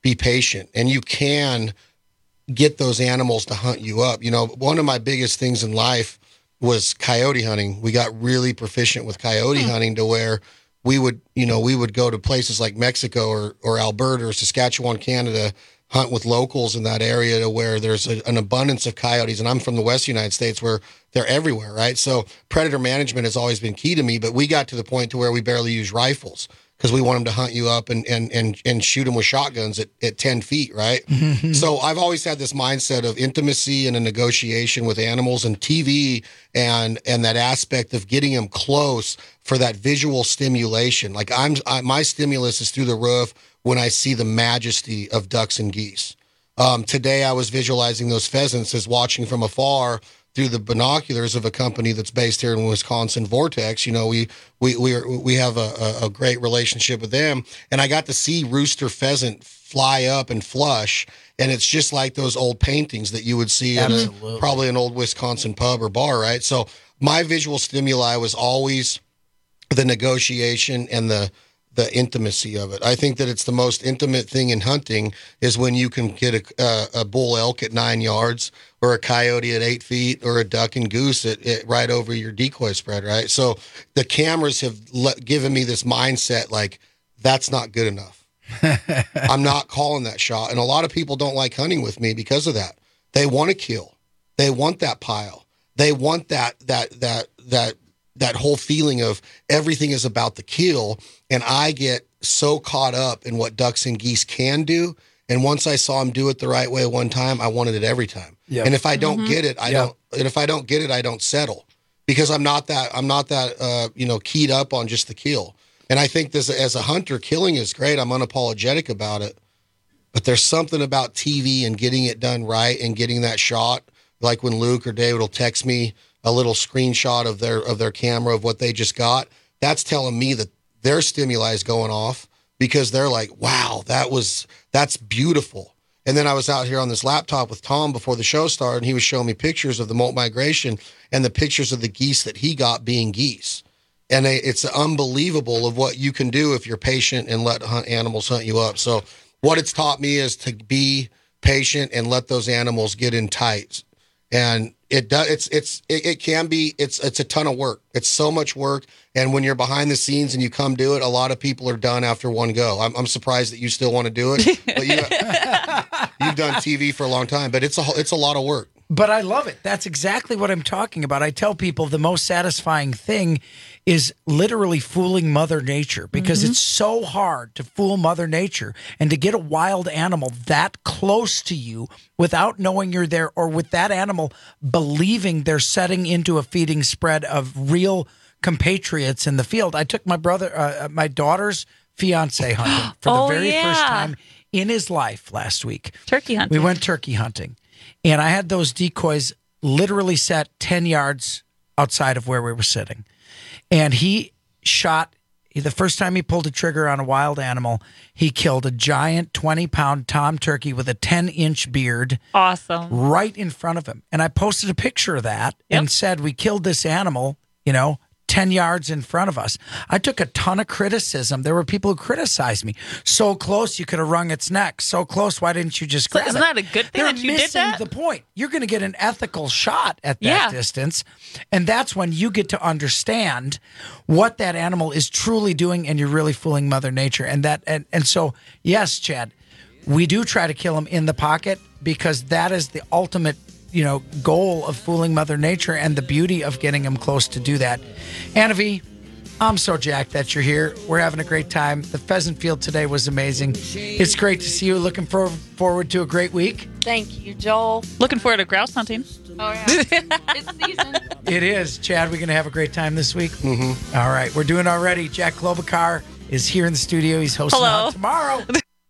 be patient, and you can get those animals to hunt you up. You know, one of my biggest things in life was coyote hunting. We got really proficient with coyote hunting to where we would, you know, we would go to places like Mexico or, or Alberta or Saskatchewan, Canada, hunt with locals in that area to where there's a, an abundance of coyotes. And I'm from the West United States where they're everywhere, right? So predator management has always been key to me, but we got to the point to where we barely use rifles because we want them to hunt you up and and and, and shoot them with shotguns at, at ten feet, right? So I've always had this mindset of intimacy and a negotiation with animals, and T V and and that aspect of getting them close for that visual stimulation. Like I'm, I, my stimulus is through the roof when I see the majesty of ducks and geese. Um, today I was visualizing those pheasants as watching from afar through the binoculars of a company that's based here in Wisconsin, Vortex. You know, we we we are, we have a, a great relationship with them, and I got to see rooster pheasant fly up and flush, and it's just like those old paintings that you would see in a, probably an old Wisconsin pub or bar, right? So my visual stimuli was always the negotiation and the the intimacy of it. I think that it's the most intimate thing in hunting is when you can get a, uh, a bull elk at nine yards or a coyote at eight feet or a duck and goose at, at right over your decoy spread, right? So the cameras have let, given me this mindset like, that's not good enough. I'm not calling that shot. And a lot of people don't like hunting with me because of that. They want to kill. They want that pile. They want that, that, that, that, that whole feeling of everything is about the kill. And I get so caught up in what ducks and geese can do. And once I saw them do it the right way one time, I wanted it every time. Yep. And if I don't mm-hmm. get it, I yep. don't, and if I don't get it, I don't settle because I'm not that, I'm not that, uh, you know, keyed up on just the kill. And I think this, as a hunter, killing is great. I'm unapologetic about it, but there's something about T V and getting it done right and getting that shot. Like when Luke or David will text me a little screenshot of their of their camera of what they just got, that's telling me that their stimuli is going off because they're like, wow, that was that's beautiful. And then I was out here on this laptop with Tom before the show started, and he was showing me pictures of the molt migration and the pictures of the geese that he got being geese. And they, it's unbelievable of what you can do if you're patient and let hunt animals hunt you up. So what it's taught me is to be patient and let those animals get in tight. And it does. It's it's it, it can be. It's it's a ton of work. It's so much work. And when you're behind the scenes and you come do it, a lot of people are done after one go. I'm I'm surprised that you still want to do it. But you, you've done T V for a long time. But it's a it's a lot of work. But I love it. That's exactly what I'm talking about. I tell people the most satisfying thing is literally fooling Mother Nature because mm-hmm. it's so hard to fool Mother Nature and to get a wild animal that close to you without knowing you're there or with that animal believing they're setting into a feeding spread of real compatriots in the field. I took my brother, uh, my daughter's fiance hunting for oh, the very yeah. first time in his life last week. Turkey hunting. We went turkey hunting. And I had those decoys literally set ten yards outside of where we were sitting. And he shot, the first time he pulled a trigger on a wild animal, he killed a giant twenty-pound tom turkey with a ten-inch beard. Awesome. Right in front of him. And I posted a picture of that yep. and said, we killed this animal, you know, ten yards in front of us. I took a ton of criticism. There were people who criticized me. So close, you could have wrung its neck. So close, why didn't you just grab so isn't it? that a good thing They're that you missing did that? the point. You're going to get an ethical shot at that Yeah. distance. And that's when you get to understand what that animal is truly doing and you're really fooling Mother Nature. And that and, and so, yes, Chad, we do try to kill them in the pocket because that is the ultimate you know, goal of fooling Mother Nature and the beauty of getting them close to do that. Anna V, I'm so jacked that you're here. We're having a great time. The pheasant field today was amazing. It's great to see you. Looking for, forward to a great week. Thank you, Joel. Looking forward to grouse hunting. Oh, yeah. It's season. It is. Chad, we're going to have a great time this week. Mm-hmm. All right. We're doing already. Jack Klobuchar is here in the studio. He's hosting Hello. on tomorrow.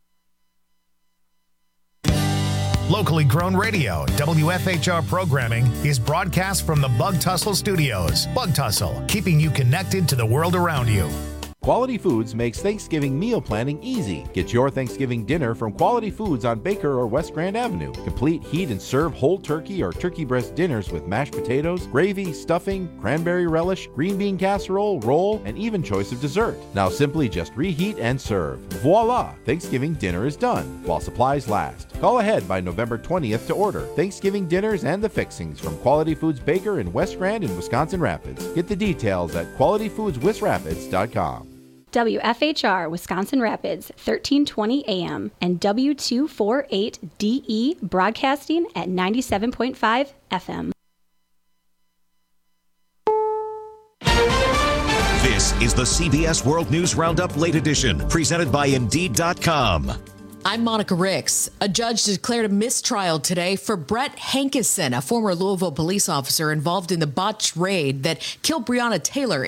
Locally grown radio, W F H R programming is broadcast from the Bug Tussle Studios. Bug Tussle, keeping you connected to the world around you. Quality Foods makes Thanksgiving meal planning easy. Get your Thanksgiving dinner from Quality Foods on Baker or West Grand Avenue. Complete heat and serve whole turkey or turkey breast dinners with mashed potatoes, gravy, stuffing, cranberry relish, green bean casserole, roll, and even choice of dessert. Now simply just reheat and serve. Voila! Thanksgiving dinner is done while supplies last. Call ahead by November twentieth to order Thanksgiving dinners and the fixings from Quality Foods Baker in West Grand and Wisconsin Rapids. Get the details at quality foods wis rapids dot com. W F H R Wisconsin Rapids, thirteen twenty A M, and W two forty-eight D E broadcasting at ninety-seven point five F M. This is the C B S World News Roundup Late Edition, presented by Indeed dot com. I'm Monica Ricks. A judge declared a mistrial today for Brett Hankison, a former Louisville police officer involved in the botched raid that killed Breonna Taylor